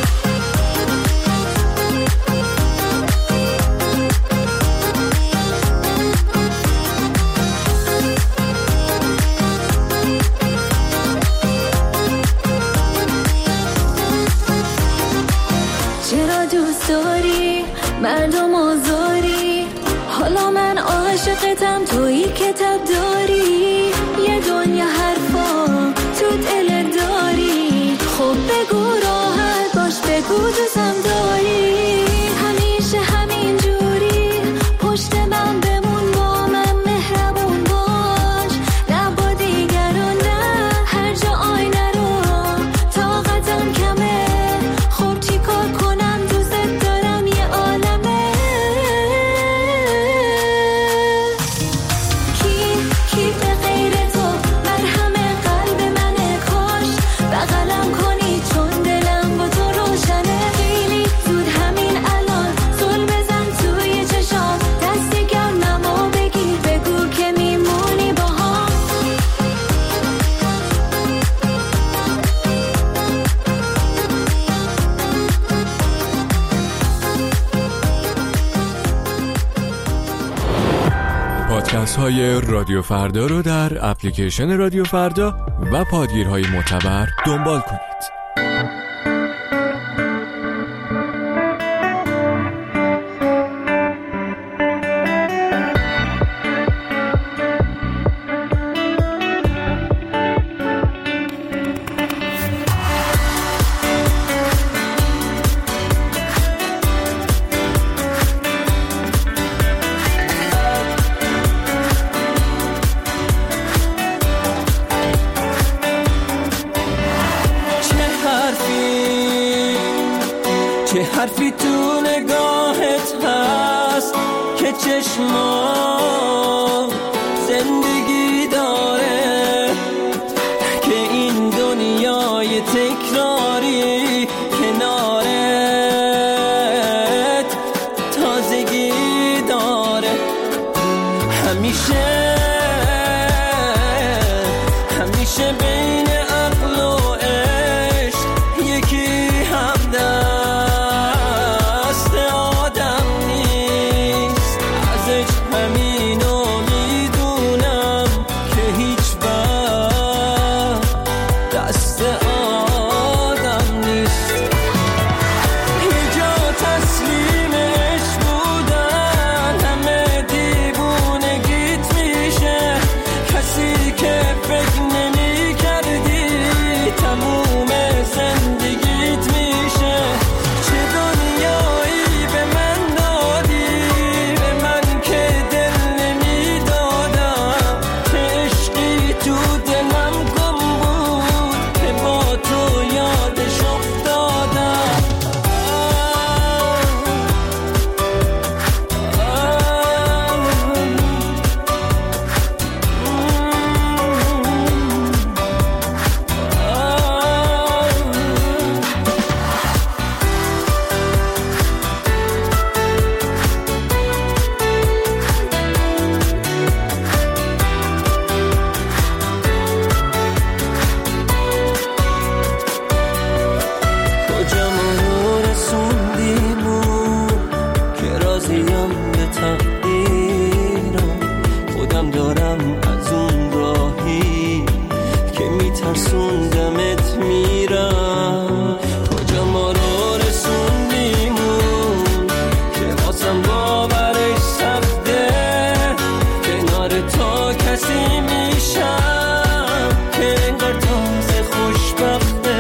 چرا دوست داری مردم آزاری حالا من عاشقتم تویی که تب داری یه دنیا حرف پادکست های رادیو فردا رو در اپلیکیشن رادیو فردا و پادگیرهای معتبر دنبال کنید. چه حرفی تو نگاهت هست که چشمام زندگی داره، که این دنیای تکراری کنارت تازگی داره. همیشه بین عقل و عشق یکی همدست آدم نیست. ازش همینو میدونم که هیچ وقت دست آدم نیست. یه جا تسلیم عشق بودن همه دیوونگیت میشه، کسی که فکر نمی کردی تموم زندگیت میشه. چه دنیایی به من دادی، به من که دل نمی دادم، چه عشقی تو دلم گم بود که با تو یادش افتادم. کجا ما رو رسوندیمون که راضیم به تقدیرم، خودم دارم از اون راهی که میترسوندمت میرم. کجا ما رو رسوندیمون که واسم باورش سخته، کنار تو کسی میشم که انگار تازه خوشبخته.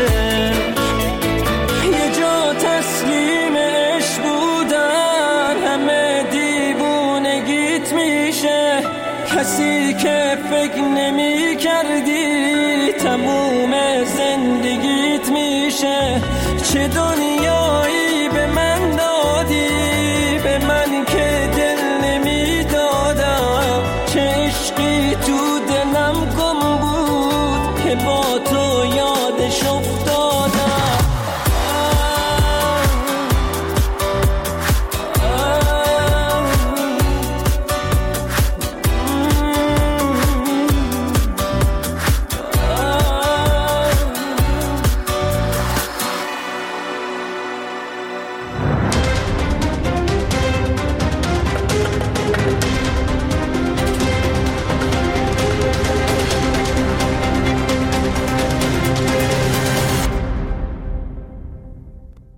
یه جا تسلیم عشق بودن همه دیوونگیت میشه، کسی که فکر نمی کردی تموم زندگیت میشه. چه دنیایی